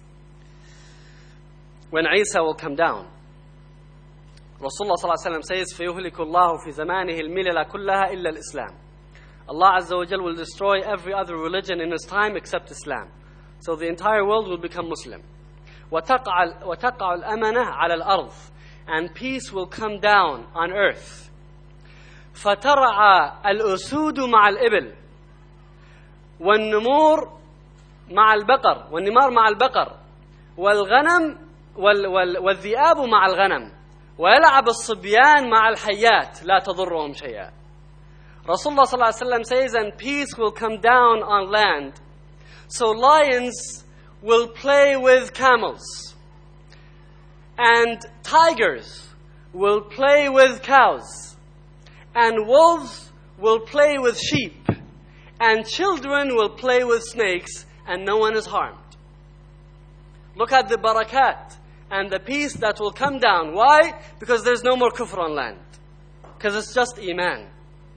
when Isa will come down. Rasulullah sallallahu alaihi wasallam says, فَيُهْلِكُ اللَّهُ فِي زَمَانِهِ الْمِلَلَ كُلَّهَا إِلَّا الْإِسْلَامِ. Allah Azza wa Jal will destroy every other religion in His time except Islam. So the entire world will become Muslim. وَتَقَعَ الْأَمَنَةِ عَلَى الْأَرْضِ. And peace will come down on earth. فَتَرَعَ الْأُسُودُ مَعَ الْإِبِلِ. وَالنُّمُورُ مَعَ الْبَقَرِ. وَالنِّمَارُ مَعَ الْبَقَرِ. وَالْغَنَمُ وَالذِّئَابُ مَعَ الْغَنَمِ. وَيَلَعَبُ الصِّبْيَانُ مَعَ الْحَيَّاتِ لَا تَضُرُّهُمْ شَيْئًا. Rasulullah sallallahu alaihi wasallam says, and peace will come down on land. So lions will play with camels, and tigers will play with cows, and wolves will play with sheep, and children will play with snakes, and no one is harmed. Look at the barakat and the peace that will come down. Why? Because there's no more kufr on land. Because it's just iman.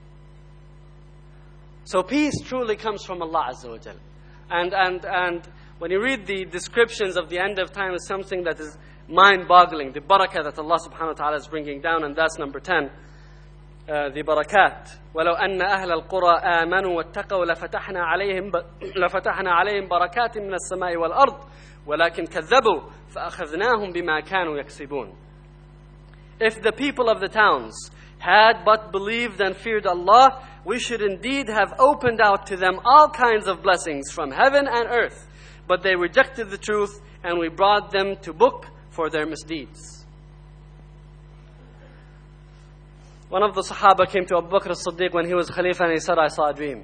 So peace truly comes from Allah Azza wa Jal. And, and, and when you read the descriptions of the end of time, it's something that is mind-boggling. The barakah that Allah subhanahu wa ta'ala is bringing down, and that's number ten. Uh, the barakat. وَلَوْ أَنَّ أَهْلَ الْقُرَىٰ آمَنُوا وَاتَّقَوْا لَفَتَحْنَا عَلَيْهِمْ لَفَتَحْنَا عَلَيْهِمْ بَرَكَاتٍ مِنَ السَّمَاءِ وَالْأَرْضِ وَلَكِنْ كَذَّبُوا فَأَخَذْنَاهُمْ بِمَا كَانُوا يَكْسِبُونَ. If the people of the towns had but believed and feared Allah, we should indeed have opened out to them all kinds of blessings from heaven and earth. But they rejected the truth, and we brought them to book for their misdeeds. One of the Sahaba came to Abu Bakr as-Siddiq when he was Khalifa, and he said, I saw a dream.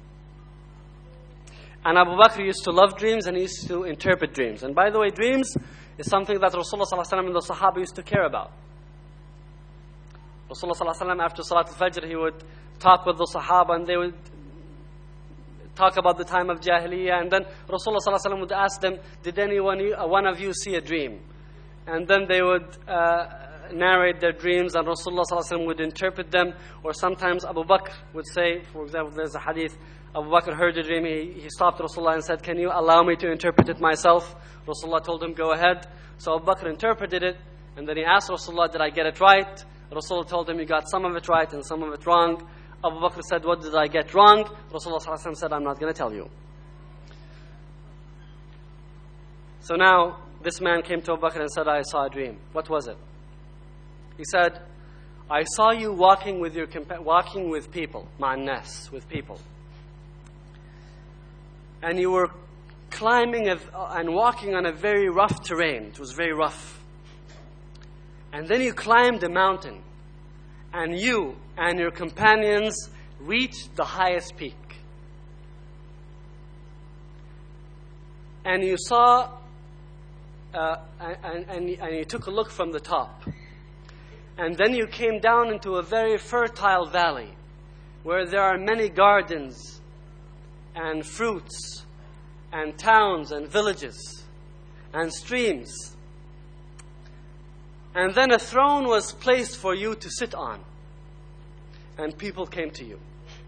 And Abu Bakr used to love dreams, and he used to interpret dreams. And by the way, dreams is something that Rasulullah sallallahu alaihi wasallam and the Sahaba used to care about. Rasulullah sallallahu alaihi wasallam, after Salat al-Fajr, he would talk with the Sahaba and they would talk about the time of Jahiliyyah. And then Rasulullah sallallahu alaihi wasallam would ask them, did anyone, uh, one of you see a dream? And then they would uh, narrate their dreams and Rasulullah sallallahu alaihi wasallam would interpret them. Or sometimes Abu Bakr would say, for example, there's a hadith, Abu Bakr heard a dream, he, he stopped Rasulullah and said, can you allow me to interpret it myself? Rasulullah told him, go ahead. So Abu Bakr interpreted it, and then he asked Rasulullah, did I get it right? Rasulullah told him, you got some of it right and some of it wrong. Abu Bakr said, what did I get wrong? Rasulullah sallallahu alaihi wasallam said, I'm not going to tell you. So now, this man came to Abu Bakr and said, I saw a dream. What was it? He said, I saw you walking with your walking with people, ma'an nas, with people. And you were climbing a, and walking on a very rough terrain. It was very rough. And then you climbed a mountain. And you and your companions reached the highest peak. And you saw, uh, and, and, and you took a look from the top. And then you came down into a very fertile valley where there are many gardens and fruits and towns and villages and streams. And then a throne was placed for you to sit on. And people came to you.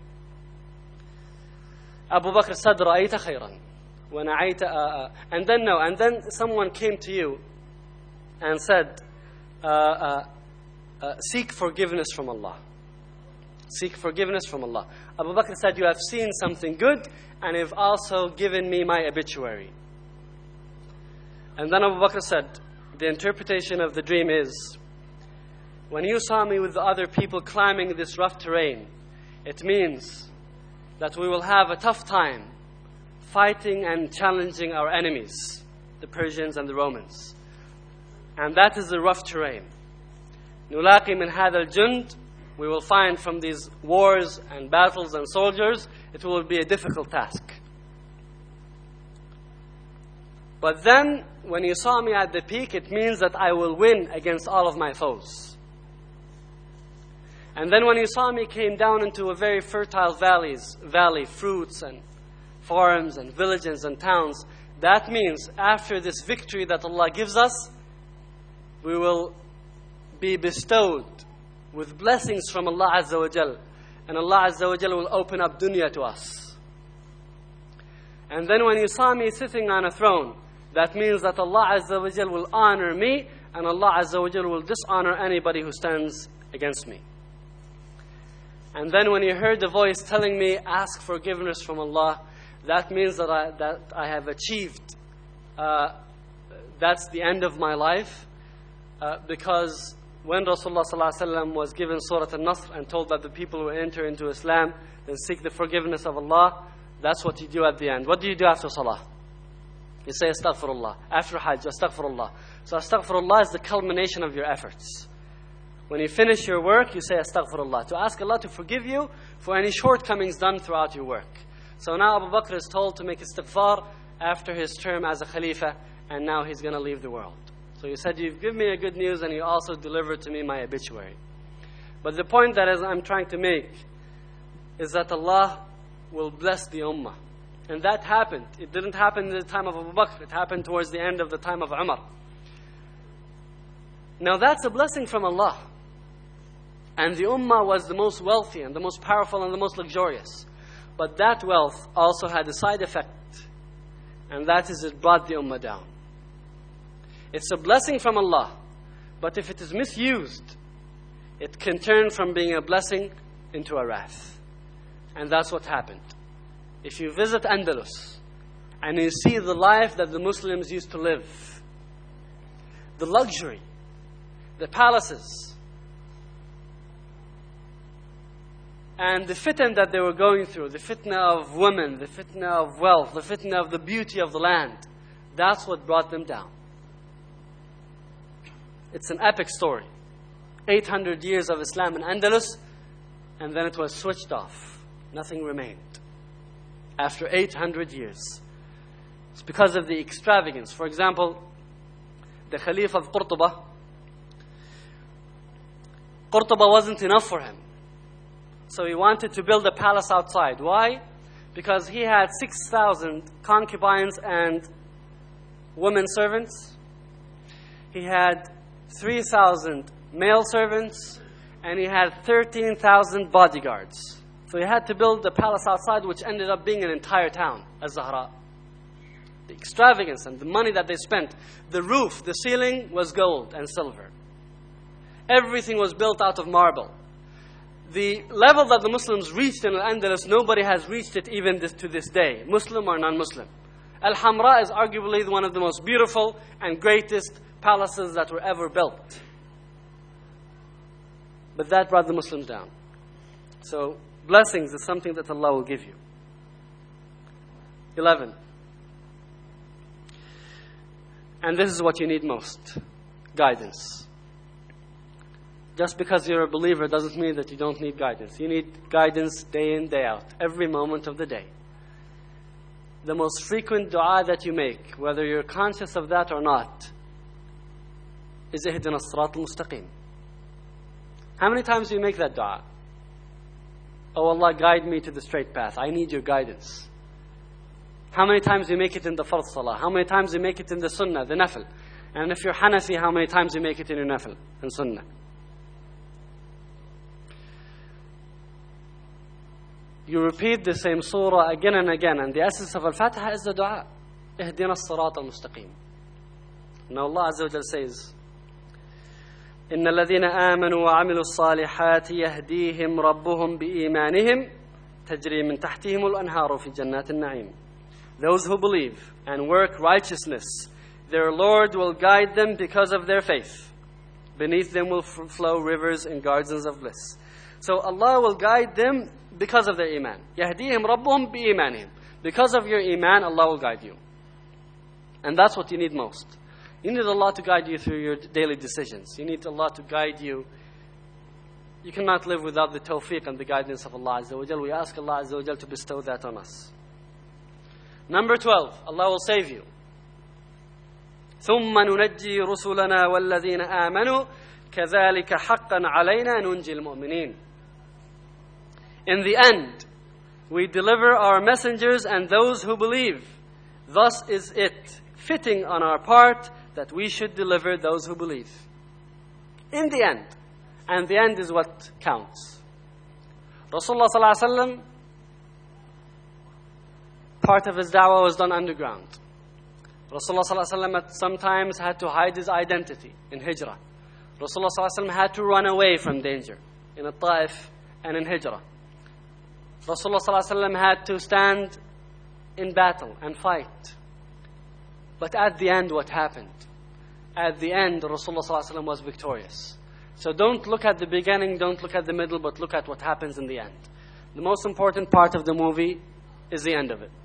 Abu Bakr said, رَأَيْتَ خَيْرًا وَنَعَيْتَ آآ. And then no, and then someone came to you and said, uh, uh, uh, seek forgiveness from Allah. Seek forgiveness from Allah. Abu Bakr said, you have seen something good and you've also given me my obituary. And then Abu Bakr said, the interpretation of the dream is, when you saw me with the other people climbing this rough terrain, it means that we will have a tough time fighting and challenging our enemies, the Persians and the Romans. And that is the rough terrain. نُلَاقِ مِنْ هَذَا الْجُنْدِ. We will find from these wars and battles and soldiers, it will be a difficult task. But then, when you saw me at the peak, it means that I will win against all of my foes. And then when you saw me came down into a very fertile valleys, valley, fruits and farms and villages and towns, that means after this victory that Allah gives us, we will be bestowed with blessings from Allah Azza wa Jal. And Allah Azza wa Jal will open up dunya to us. And then when you saw me sitting on a throne, that means that Allah Azza wa Jal will honor me, and Allah Azza wa Jal will dishonor anybody who stands against me. And then when you heard the voice telling me, ask forgiveness from Allah, that means that I, that I have achieved, uh, that's the end of my life. Uh, because when Rasulullah sallallahu alaihi wasallam was given Surah Al-Nasr and told that the people who enter into Islam, then seek the forgiveness of Allah, that's what you do at the end. What do you do after Salah? You say astaghfirullah. After Hajj, astaghfirullah. So astaghfirullah is the culmination of your efforts. When you finish your work, you say astaghfirullah, to ask Allah to forgive you for any shortcomings done throughout your work. So now Abu Bakr is told to make istighfar after his term as a Khalifa, and now he's going to leave the world. So you said, you've given me a good news and you also delivered to me my obituary. But the point that I'm trying to make is that Allah will bless the ummah. And that happened. It didn't happen in the time of Abu Bakr. It happened towards the end of the time of Umar. Now that's a blessing from Allah. And the ummah was the most wealthy and the most powerful and the most luxurious. But that wealth also had a side effect. And that is, it brought the ummah down. It's a blessing from Allah. But if it is misused, it can turn from being a blessing into a wrath. And that's what happened. If you visit Andalus and you see the life that the Muslims used to live, the luxury, the palaces, and the fitna that they were going through, the fitna of women, the fitna of wealth, the fitna of the beauty of the land, that's what brought them down. It's an epic story. eight hundred years of Islam in Andalus, and then it was switched off. Nothing remained. After eight hundred years. It's because of the extravagance. For example, the Caliph of Qurtuba, Qurtuba wasn't enough for him. So he wanted to build a palace outside. Why? Because he had six thousand concubines and women servants. He had three thousand male servants. And he had thirteen thousand bodyguards. So he had to build a palace outside, which ended up being an entire town, Az-Zahra. The extravagance and the money that they spent. The roof, the ceiling was gold and silver. Everything was built out of marble. The level that the Muslims reached in Al-Andalus, nobody has reached it even this, to this day, Muslim or non-Muslim. Al-Hamra is arguably one of the most beautiful and greatest palaces that were ever built. But that brought the Muslims down. So, blessings is something that Allah will give you. eleven. And this is what you need most. Guidance. Just because you're a believer doesn't mean that you don't need guidance. You need guidance day in, day out. Every moment of the day. The most frequent dua that you make, whether you're conscious of that or not, is Ihdina as-Sirat al-Mustaqim. How many times do you make that dua? Oh Allah, guide me to the straight path. I need your guidance. How many times do you make it in the Fard Salah? How many times do you make it in the Sunnah, the Nafil? And if you're Hanafi, how many times do you make it in your Nafil and Sunnah? You repeat the same surah again and again. And the essence of Al-Fatiha is the dua. Ihdina as-Sirat al-Mustaqim. Now Allah Azza wa Jal says, إن الذين آمنوا وعملوا الصالحات يهديهم ربهم بإيمانهم تجري من تحتهم الأنهار في جنات النعيم. Those who believe and work righteousness, their Lord will guide them because of their faith. Beneath them will flow rivers and gardens of bliss. So Allah will guide them because of their iman. يهديهم ربهم بإيمانهم. Because of your iman, Allah will guide you. And that's what you need most. You need Allah to guide you through your daily decisions. You need Allah to guide you. You cannot live without the tawfiq and the guidance of Allah Azza wa Jal. We ask Allah Azza wa Jal to bestow that on us. Number twelve, Allah will save you. ثُمَّ نُنَجِّي رُسُلَنَا وَالَّذِينَ آمَنُوا كَذَلِكَ حَقًّا عَلَيْنَا نُنْجِي الْمُؤْمِنِينَ. In the end, we deliver our messengers and those who believe. Thus is it fitting on our part that we should deliver those who believe. In the end. And the end is what counts. Rasulullah sallallahu alaihi wasallam, part of his da'wah was done underground. Rasulullah sallallahu alaihi wasallam sometimes had to hide his identity in hijrah. Rasulullah sallallahu alaihi wasallam had to run away from danger in Taif and in hijrah. Rasulullah sallallahu alaihi wasallam had to stand in battle and fight. But at the end, what happened? At the end, Rasulullah sallallahu alaihi wasallam was victorious. So don't look at the beginning, don't look at the middle, but look at what happens in the end. The most important part of the movie is the end of it.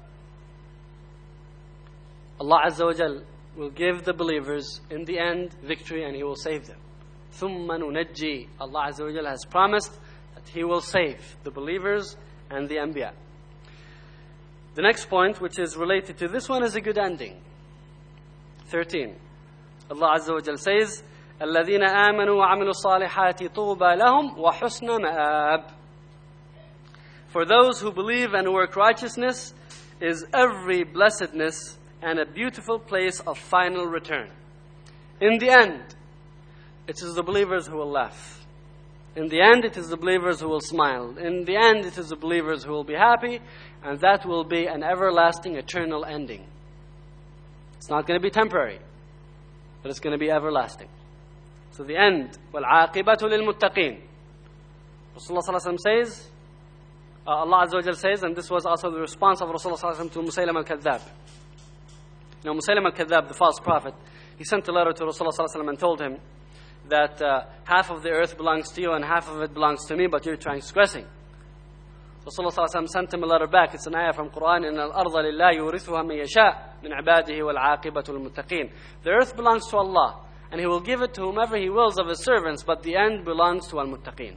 Allah Azza wa Jal will give the believers in the end victory and He will save them. ثُمَّ نُنَجِّي. Allah Azza wa Jal has promised that He will save the believers and the Anbiya. The next point, which is related to this one, is a good ending. thirteen. Allah Azza wa Jal says, الَّذِينَ آمَنُوا وَعَمِلُوا الصَّالِحَاتِ طُوبَى لَهُمْ وَحُسْنَ مَآبٍ. For those who believe and work righteousness is every blessedness and a beautiful place of final return. In the end, it is the believers who will laugh. In the end, it is the believers who will smile. In the end, it is the believers who will be happy, and that will be an everlasting, eternal ending. It's not going to be temporary, but it's going to be everlasting. So the end, وَالْعَاقِبَةُ لِلْمُتَّقِينَ. Rasulullah sallallahu alaihi wasallam says, uh, Allah Azza wa Jal says, and this was also the response of Rasulullah sallallahu alaihi wasallam to Musaylim al-Kadhdhab. You know, Musaylim al-Kadhdhab, the false prophet, he sent a letter to Rasulullah sallallahu alaihi wasallam and told him that uh, half of the earth belongs to you and half of it belongs to me, but you're transgressing. Rasulullah sallallahu alaihi wasallam sent him a letter back. It's an ayah from Quran. إِنَّ الْأَرْضَ لِلَّهِ يُورِثُهَا مَن يَشَاءُ مِنْ عِبَادِهِ وَالْعَاقِبَةُ لِلْمُتَّقِينَ. The earth belongs to Allah, and He will give it to whomever He wills of His servants, but the end belongs to al-muttaqin.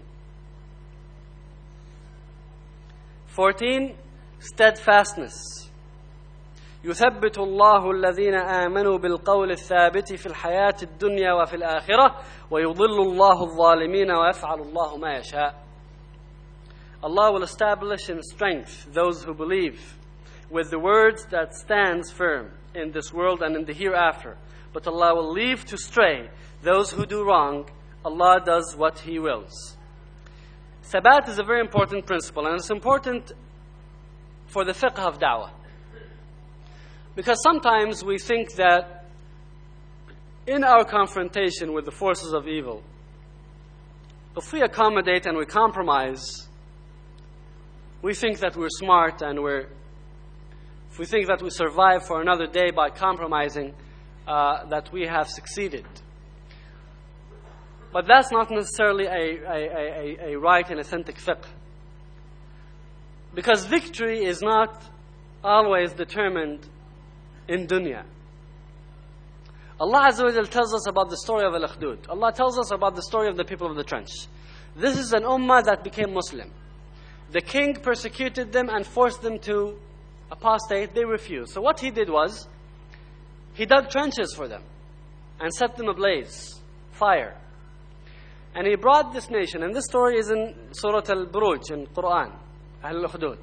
fourteen. Steadfastness. يثبت الله الذين آمنوا بالقول الثابت في الحياة الدنيا وفي الآخرة ويضل الله الظالمين ويفعل الله ما يشاء. Allah will establish in strength those who believe with the words that stands firm in this world and in the hereafter. But Allah will leave to stray those who do wrong. Allah does what He wills. Thabat is a very important principle, and it's important for the fiqh of da'wah. Because sometimes we think that in our confrontation with the forces of evil, if we accommodate and we compromise, we think that we're smart, and we're, if we think that we survive for another day by compromising, uh, that we have succeeded. But that's not necessarily a, a, a, a right and authentic fiqh. Because victory is not always determined in dunya. Allah Azza wa Jal tells us about the story of Al-Ukhdud. Allah tells us about the story of the people of the trench. This is an ummah that became Muslim. The king persecuted them and forced them to apostate. They refused. So what he did was, he dug trenches for them and set them ablaze, fire. And he brought this nation, and this story is in Surah Al-Buruj in Quran, Al-Ukhdud.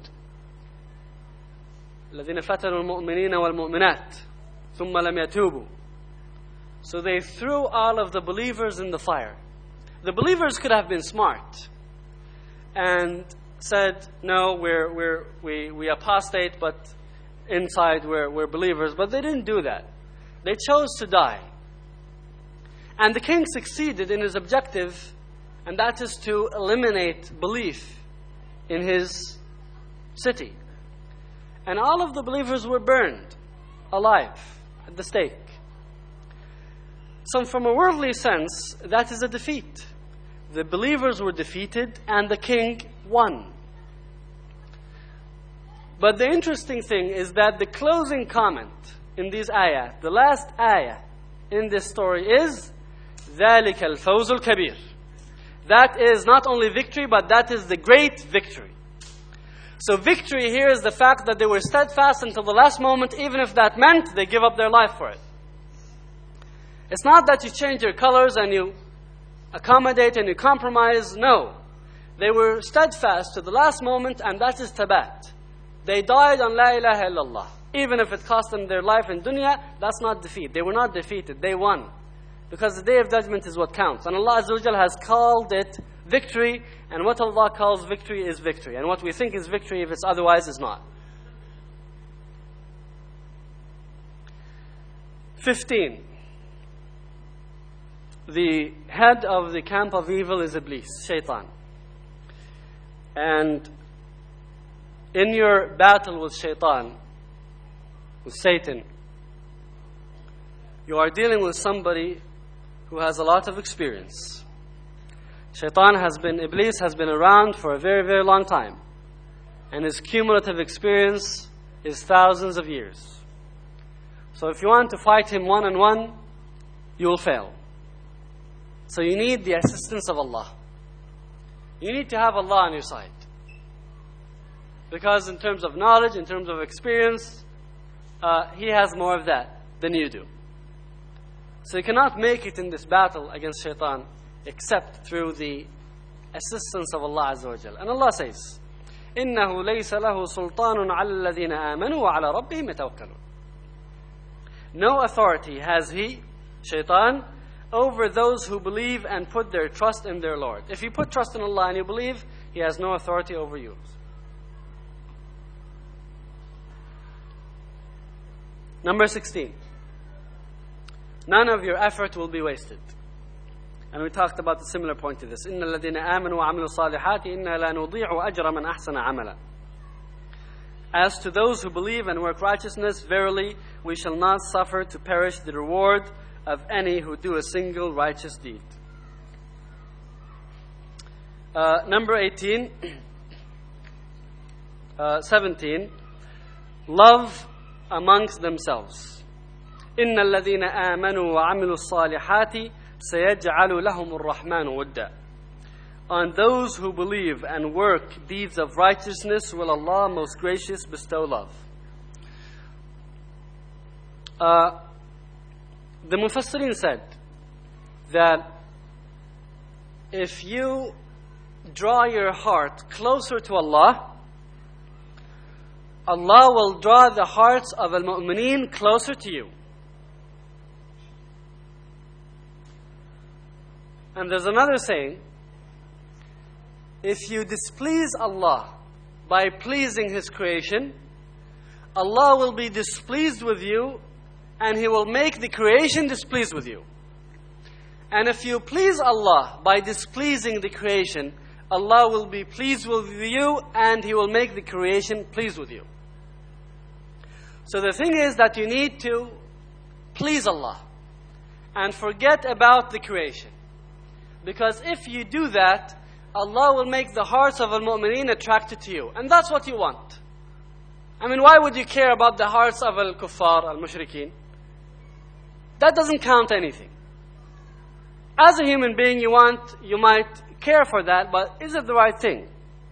الذين فتنوا المؤمنين والمؤمنات ثم لم يتوبوا. So they threw all of the believers in the fire. The believers could have been smart and said, no, we're, we're, we, we apostate, but inside we're, we're believers. But they didn't do that. They chose to die. And the king succeeded in his objective, and that is to eliminate belief in his city. And all of the believers were burned alive at the stake. So from a worldly sense, that is a defeat. The believers were defeated and the king won. But the interesting thing is that the closing comment in these ayah, the last ayah in this story is ذَلِكَ الْفَوْزُ الْكَبِيرُ. That is not only victory, but that is the great victory. So victory here is the fact that they were steadfast until the last moment, even if that meant they give up their life for it. It's not that you change your colors and you accommodate and you compromise. No. They were steadfast to the last moment, and that is tabat. They died on La ilaha illallah. Even if it cost them their life in dunya, that's not defeat. They were not defeated. They won. Because the Day of Judgment is what counts. And Allah Azza wa Jal has called it victory, and what Allah calls victory is victory. And what we think is victory, if it's otherwise, is not. Fifteen. The head of the camp of evil is Iblis, Shaitan. And in your battle with Shaitan, with Satan, you are dealing with somebody who has a lot of experience. Shaitan has been, Iblis has been around for a very, very long time. And his cumulative experience is thousands of years. So if you want to fight him one-on-one, you will fail. So you need the assistance of Allah. You need to have Allah on your side. Because in terms of knowledge, in terms of experience, uh, He has more of that than you do. So you cannot make it in this battle against Shaitan except through the assistance of Allah Azza wa Jal. And Allah says, إِنَّهُ لَيْسَ لَهُ سُلْطَانٌ عَلَى الَّذِينَ آمَنُوا وَعَلَى رَبِّهِمْ يَتَوَكَّلُونَ. No authority has he, Shaitan, over those who believe and put their trust in their Lord. If you put trust in Allah and you believe, He has no authority over you. Number sixteen. None of your effort will be wasted. And we talked about a similar point to this. إِنَّ الَّذِينَ آمَنُوا وَعَمِلُوا الصَّالِحَاتِ إِنَّا لَا نُضِيعُ أَجْرَ مَنْ أَحْسَنَ عَمَلًا. As to those who believe and work righteousness, verily we shall not suffer to perish the reward of any who do a single righteous deed. Uh, number eighteen, uh, seventeen, love amongst themselves. إِنَّ الَّذِينَ آمَنُوا وَعَمِلُوا الصَّالِحَاتِ سَيَجْعَلُ لَهُمُ الرَّحْمَنُ وُدًّا. On those who believe and work deeds of righteousness will Allah most gracious bestow love. Uh, the Mufassirin said that if you draw your heart closer to Allah, Allah will draw the hearts of al-mu'mineen closer to you. And there's another saying, if you displease Allah by pleasing His creation, Allah will be displeased with you and He will make the creation displeased with you. And if you please Allah by displeasing the creation, Allah will be pleased with you and He will make the creation pleased with you. So the thing is that you need to please Allah and forget about the creation. Because if you do that, Allah will make the hearts of al-mu'mineen attracted to you. And that's what you want. I mean, why would you care about the hearts of al-kuffar, al-mushrikeen? That doesn't count anything. As a human being, you want, you might care for that, but is it the right thing?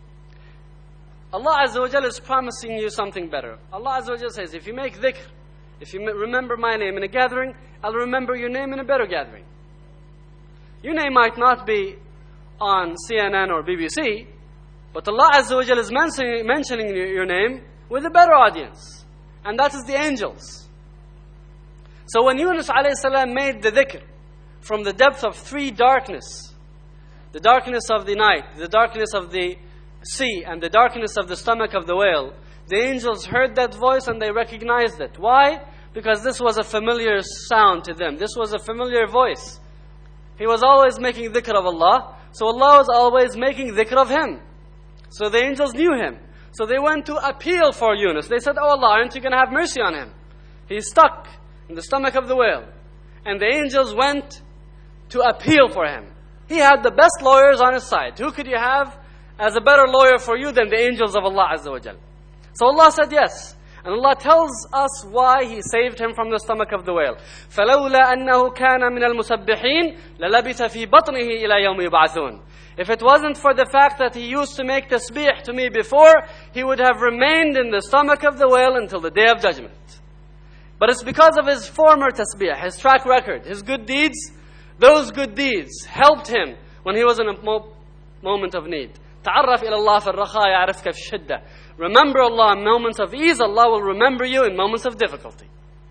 Allah Azza wa Jal is promising you something better. Allah Azza wa Jal says, if you make dhikr, if you remember my name in a gathering, I'll remember your name in a better gathering. Your name might not be on C N N or B B C, but Allah Azza wa Jal is mentioning, mentioning your name with a better audience. And that is the angels. So when Yunus alayhi salam made the dhikr from the depth of three darkness, the darkness of the night, the darkness of the sea, and the darkness of the stomach of the whale, the angels heard that voice and they recognized it. Why? Because this was a familiar sound to them. This was a familiar voice. He was always making dhikr of Allah, so Allah was always making dhikr of Him. So the angels knew Him. So they went to appeal for Yunus. They said, oh Allah, aren't you going to have mercy on him? He's stuck in the stomach of the whale. And the angels went to appeal for him. He had the best lawyers on his side. Who could you have as a better lawyer for you than the angels of Allah Azza wa Jal? So Allah said yes. And Allah tells us why He saved him from the stomach of the whale. فَلَوْلَا أَنَّهُ كَانَ مِنَ الْمُسَبِّحِينَ لَلَبِثَ فِي بَطْنِهِ إِلَى يَوْمِ يُبْعَثُونَ. If it wasn't for the fact that he used to make tasbih to me before, he would have remained in the stomach of the whale until the day of judgment. But it's because of his former tasbih, his track record, his good deeds. Those good deeds helped him when he was in a mo- moment of need. تَعَرَّفْ إِلَى اللَّهِ فِي الرَّخَاءِ يَعْرِفْكَ فِي الشِّدَّةِ. Remember Allah in moments of ease, Allah will remember you in moments of difficulty.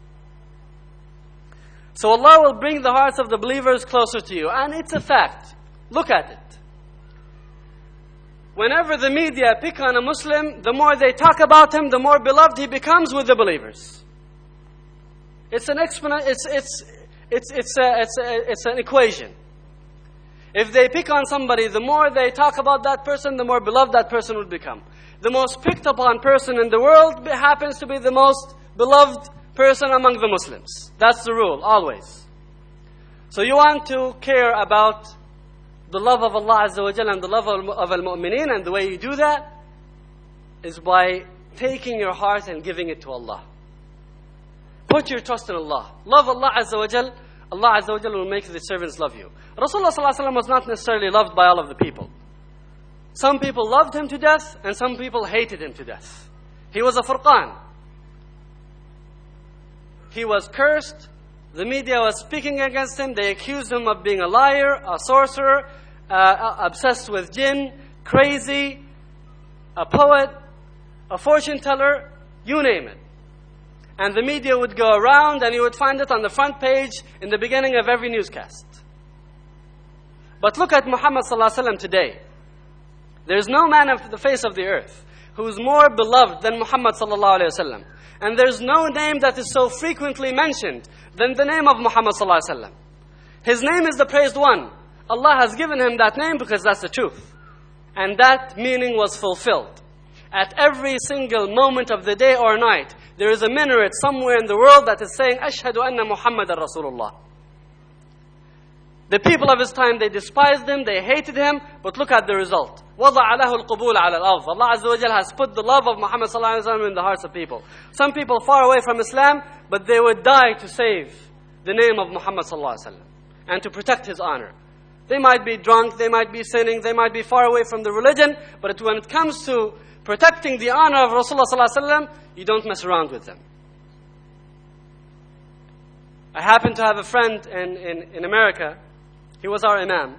So Allah will bring the hearts of the believers closer to you. And it's a fact. Look at it. Whenever the media pick on a Muslim, the more they talk about him, the more beloved he becomes with the believers. It's an exponent. It's it's it's it's a, it's a, it's an equation. If they pick on somebody, the more they talk about that person, the more beloved that person will become. The most picked upon person in the world happens to be the most beloved person among the Muslims. That's the rule, always. So you want to care about the love of Allah Azza wa Jalla and the love of al-mu'mineen, and the way you do that is by taking your heart and giving it to Allah. Put your trust in Allah. Love Allah Azza wa Jalla. Allah Azza wa Jalla will make the servants love you. Rasulullah Sallallahu Alaihi Wasallam was not necessarily loved by all of the people. Some people loved him to death and some people hated him to death. He was a furqan. He was cursed. The media was speaking against him. They accused him of being a liar, a sorcerer, uh, obsessed with jinn, crazy, a poet, a fortune teller, you name it. And the media would go around and you would find it on the front page in the beginning of every newscast. But look at Muhammad Sallallahu Alaihi Wasallam today. There is no man of the face of the earth who is more beloved than Muhammad Sallallahu Alaihi Wasallam. And there's no name that is so frequently mentioned than the name of Muhammad Sallallahu Alaihi Wasallam. His name is the praised one. Allah has given him that name because that's the truth. And that meaning was fulfilled. At every single moment of the day or night, there is a minaret somewhere in the world that is saying, Ashhadu anna Muhammadan Rasulullah. The people of his time, they despised him, they hated him, but look at the result. وَضَعَ لَهُ الْقُبُولَ عَلَى الْأَرْضِ. Allah Azza wa Jal has put the love of Muhammad Sallallahu Alaihi Wasallam in the hearts of people. Some people far away from Islam, but they would die to save the name of Muhammad Sallallahu Alaihi Wasallam and to protect his honor. They might be drunk, they might be sinning, they might be far away from the religion, but when it comes to protecting the honor of Rasulullah Sallallahu Alaihi Wasallam, you don't mess around with them. I happened to have a friend in, in, in America. He was our imam.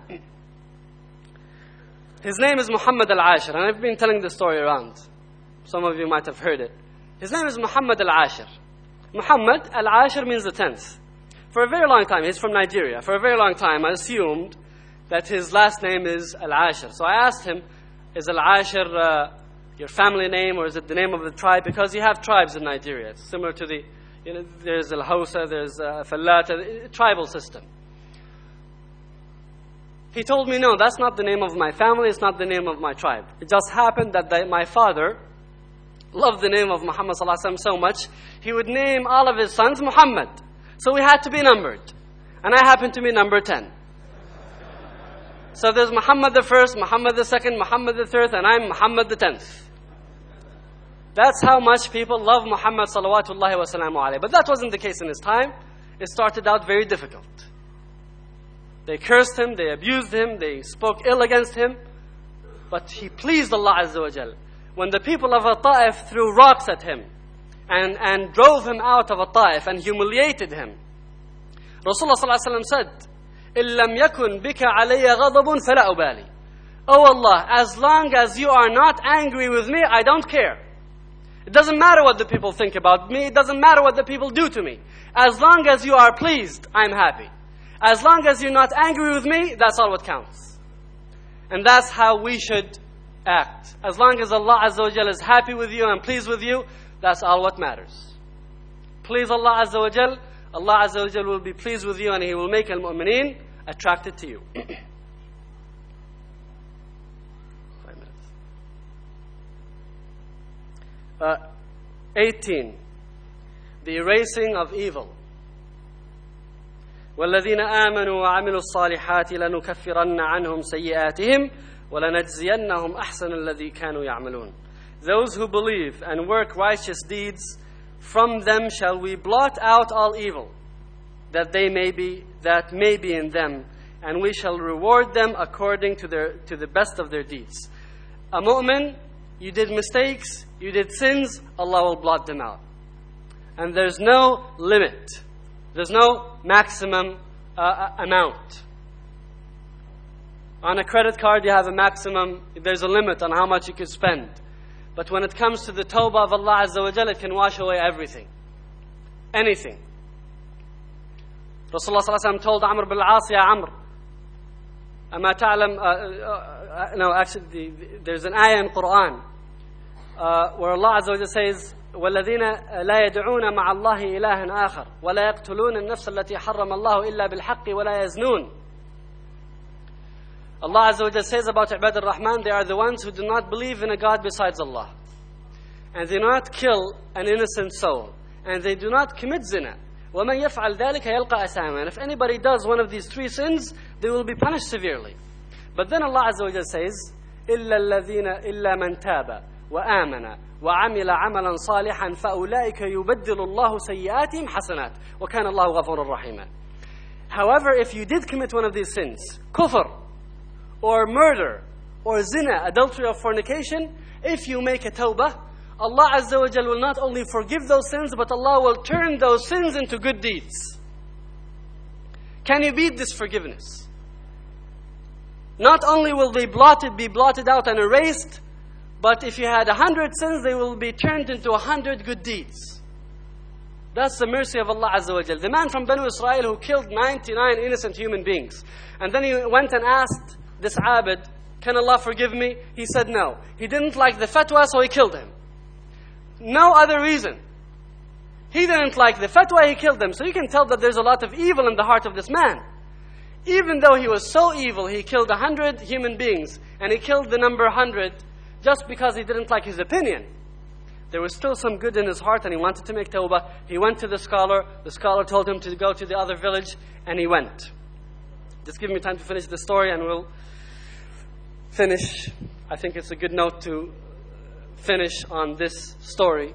His name is Muhammad Al-Ashir, and I've been telling this story around. Some of you might have heard it. His name is Muhammad Al-Ashir. Muhammad Al-Ashir means the tenth. For a very long time, he's from Nigeria. For a very long time, I assumed that his last name is Al-Ashir. So I asked him, is Al-Ashir uh, your family name, or is it the name of the tribe? Because you have tribes in Nigeria. It's similar to the, you know, there's Al-Hausa, there's uh, Fallata, a tribal system. He told me, no, that's not the name of my family, it's not the name of my tribe. It just happened that the, my father loved the name of Muhammad sallallahu alaihi wasallam so much, he would name all of his sons Muhammad. So we had to be numbered. And I happen to be number ten. So there's Muhammad the first, Muhammad the second, Muhammad the third, and I'm Muhammad the tenth. That's how much people love Muhammad salawatullahi wa salamu alayhi. But that wasn't the case in his time. It started out very difficult. They cursed him, they abused him, they spoke ill against him. But he pleased Allah Azza wa Jal. When the people of Ta'if threw rocks at him and, and drove him out of Ta'if and humiliated him, Rasulullah sallallahu alaihi wasallam said, إِن لَمْ يَكُنْ بِكَ عَلَيَّ غَضَبٌ فَلَا أُبَالِي. Oh Allah, as long as you are not angry with me, I don't care. It doesn't matter what the people think about me. It doesn't matter what the people do to me. As long as you are pleased, I'm happy. As long as you're not angry with me, that's all what counts. And that's how we should act. As long as Allah Azza wa Jal is happy with you and pleased with you, that's all what matters. Please Allah Azza wa Jal, Allah Azza wa Jal will be pleased with you and He will make al-mu'mineen attracted to you. Five minutes. Uh, eighteen. The erasing of evil. وَالَّذِينَ آمَنُوا وَعَمِلُوا الصَّالِحَاتِ لَنُكَفِّرَنَّ عَنْهُمْ سَيِّئَاتِهِمْ وَلَنَجْزِيَنَّهُمْ أَحْسَنَ الَّذِي كَانُوا يَعْمَلُونَ. Those who believe and work righteous deeds, from them shall we blot out all evil that they may be that may be in them, and we shall reward them according to their to the best of their deeds. A mu'min, you did mistakes, you did sins, Allah will blot them out. And there's no limit. There's no maximum uh, amount. On a credit card, you have a maximum, there's a limit on how much you can spend. But when it comes to the tawbah of Allah Azza wa Jalla, it can wash away everything. Anything. Rasulullah sallallahu alaihi wasallam told Amr bin al-As, Ya Amr, أما تعلم, uh, uh, no, actually, the, the, there's an ayah in Quran uh, where Allah Azza wa Jalla says, والذين لا يدعون مع الله إلها آخر ولا يقتلون النفس التي حرم الله إلا بالحق ولا يزنون. Allah Azza wa Jalla says about Ibad al-Rahman, they are the ones who do not believe in a God besides Allah. And they do not kill an innocent soul. And they do not commit zina. وَمَنْ يَفْعَلْ ذَلِكَ يَلْقَى أَثَامًا. And if anybody does one of these three sins, they will be punished severely. But then Allah Azza wa Jalla says, إِلَّا الَّذِينَ إِلَّا مَنْ تَابَ وَآمَنَ وَعَمِلَ عَمَلًا صَالِحًا فَأُولَٰئِكَ يُبَدِّلُ اللَّهُ سَيِّئَاتِهِمْ حَسَنَاتٍ وَكَانَ اللَّهُ غَفُورًا رَحِيمًا. However, if you did commit one of these sins, kufr, or murder, or zina, adultery or fornication, if you make a tawbah, Allah Azza wa Jal will not only forgive those sins, but Allah will turn those sins into good deeds. Can you beat this forgiveness? Not only will they blotted, be blotted out and erased, but if you had a hundred sins, they will be turned into a hundred good deeds. That's the mercy of Allah Azza wa Jal. The man from Banu Israel who killed ninety-nine innocent human beings. And then he went and asked this abid, can Allah forgive me? He said no. He didn't like the fatwa, so he killed him. No other reason. He didn't like the fatwa, he killed him. So you can tell that there's a lot of evil in the heart of this man. Even though he was so evil, he killed a hundred human beings. And he killed the number hundred just because he didn't like his opinion. There was still some good in his heart and he wanted to make tawbah. He went to the scholar. The scholar told him to go to the other village and he went. Just give me time to finish the story and we'll finish. I think it's a good note to finish on this story.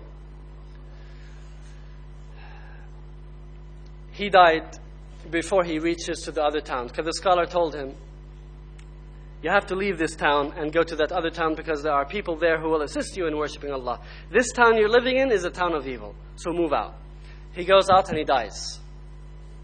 He died before he reaches to the other town, because the scholar told him, you have to leave this town and go to that other town because there are people there who will assist you in worshiping Allah. This town you're living in is a town of evil, so move out. He goes out and he dies.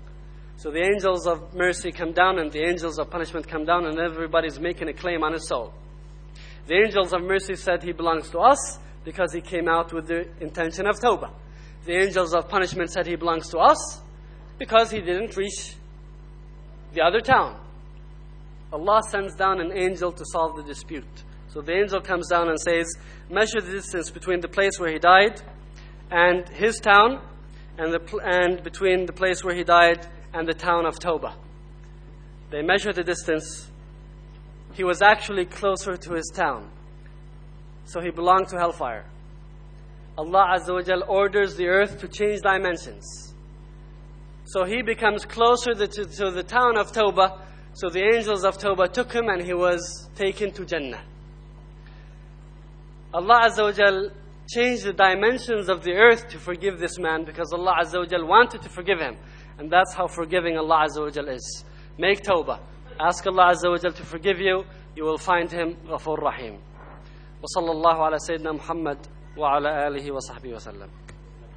So the angels of mercy come down and the angels of punishment come down, and everybody's making a claim on his soul. The angels of mercy said he belongs to us because he came out with the intention of tawbah. The angels of punishment said he belongs to us because he didn't reach the other town. Allah sends down an angel to solve the dispute. So the angel comes down and says, measure the distance between the place where he died and his town, and, the, and between the place where he died and the town of Tawbah. They measure the distance. He was actually closer to his town, so he belonged to hellfire. Allah Azza wa Jal orders the earth to change dimensions. So he becomes closer to, to the town of Tawbah. So the angels of Tawbah took him and he was taken to Jannah. Allah Azza wa Jal changed the dimensions of the earth to forgive this man because Allah Azza wa Jal wanted to forgive him. And that's how forgiving Allah Azza wa Jal is. Make tawbah. Ask Allah Azza wa Jal to forgive you. You will find Him Ghafur Rahim. Wa sallallahu ala Sayyidina Muhammad wa ala alihi wa sahbihi wa sallam.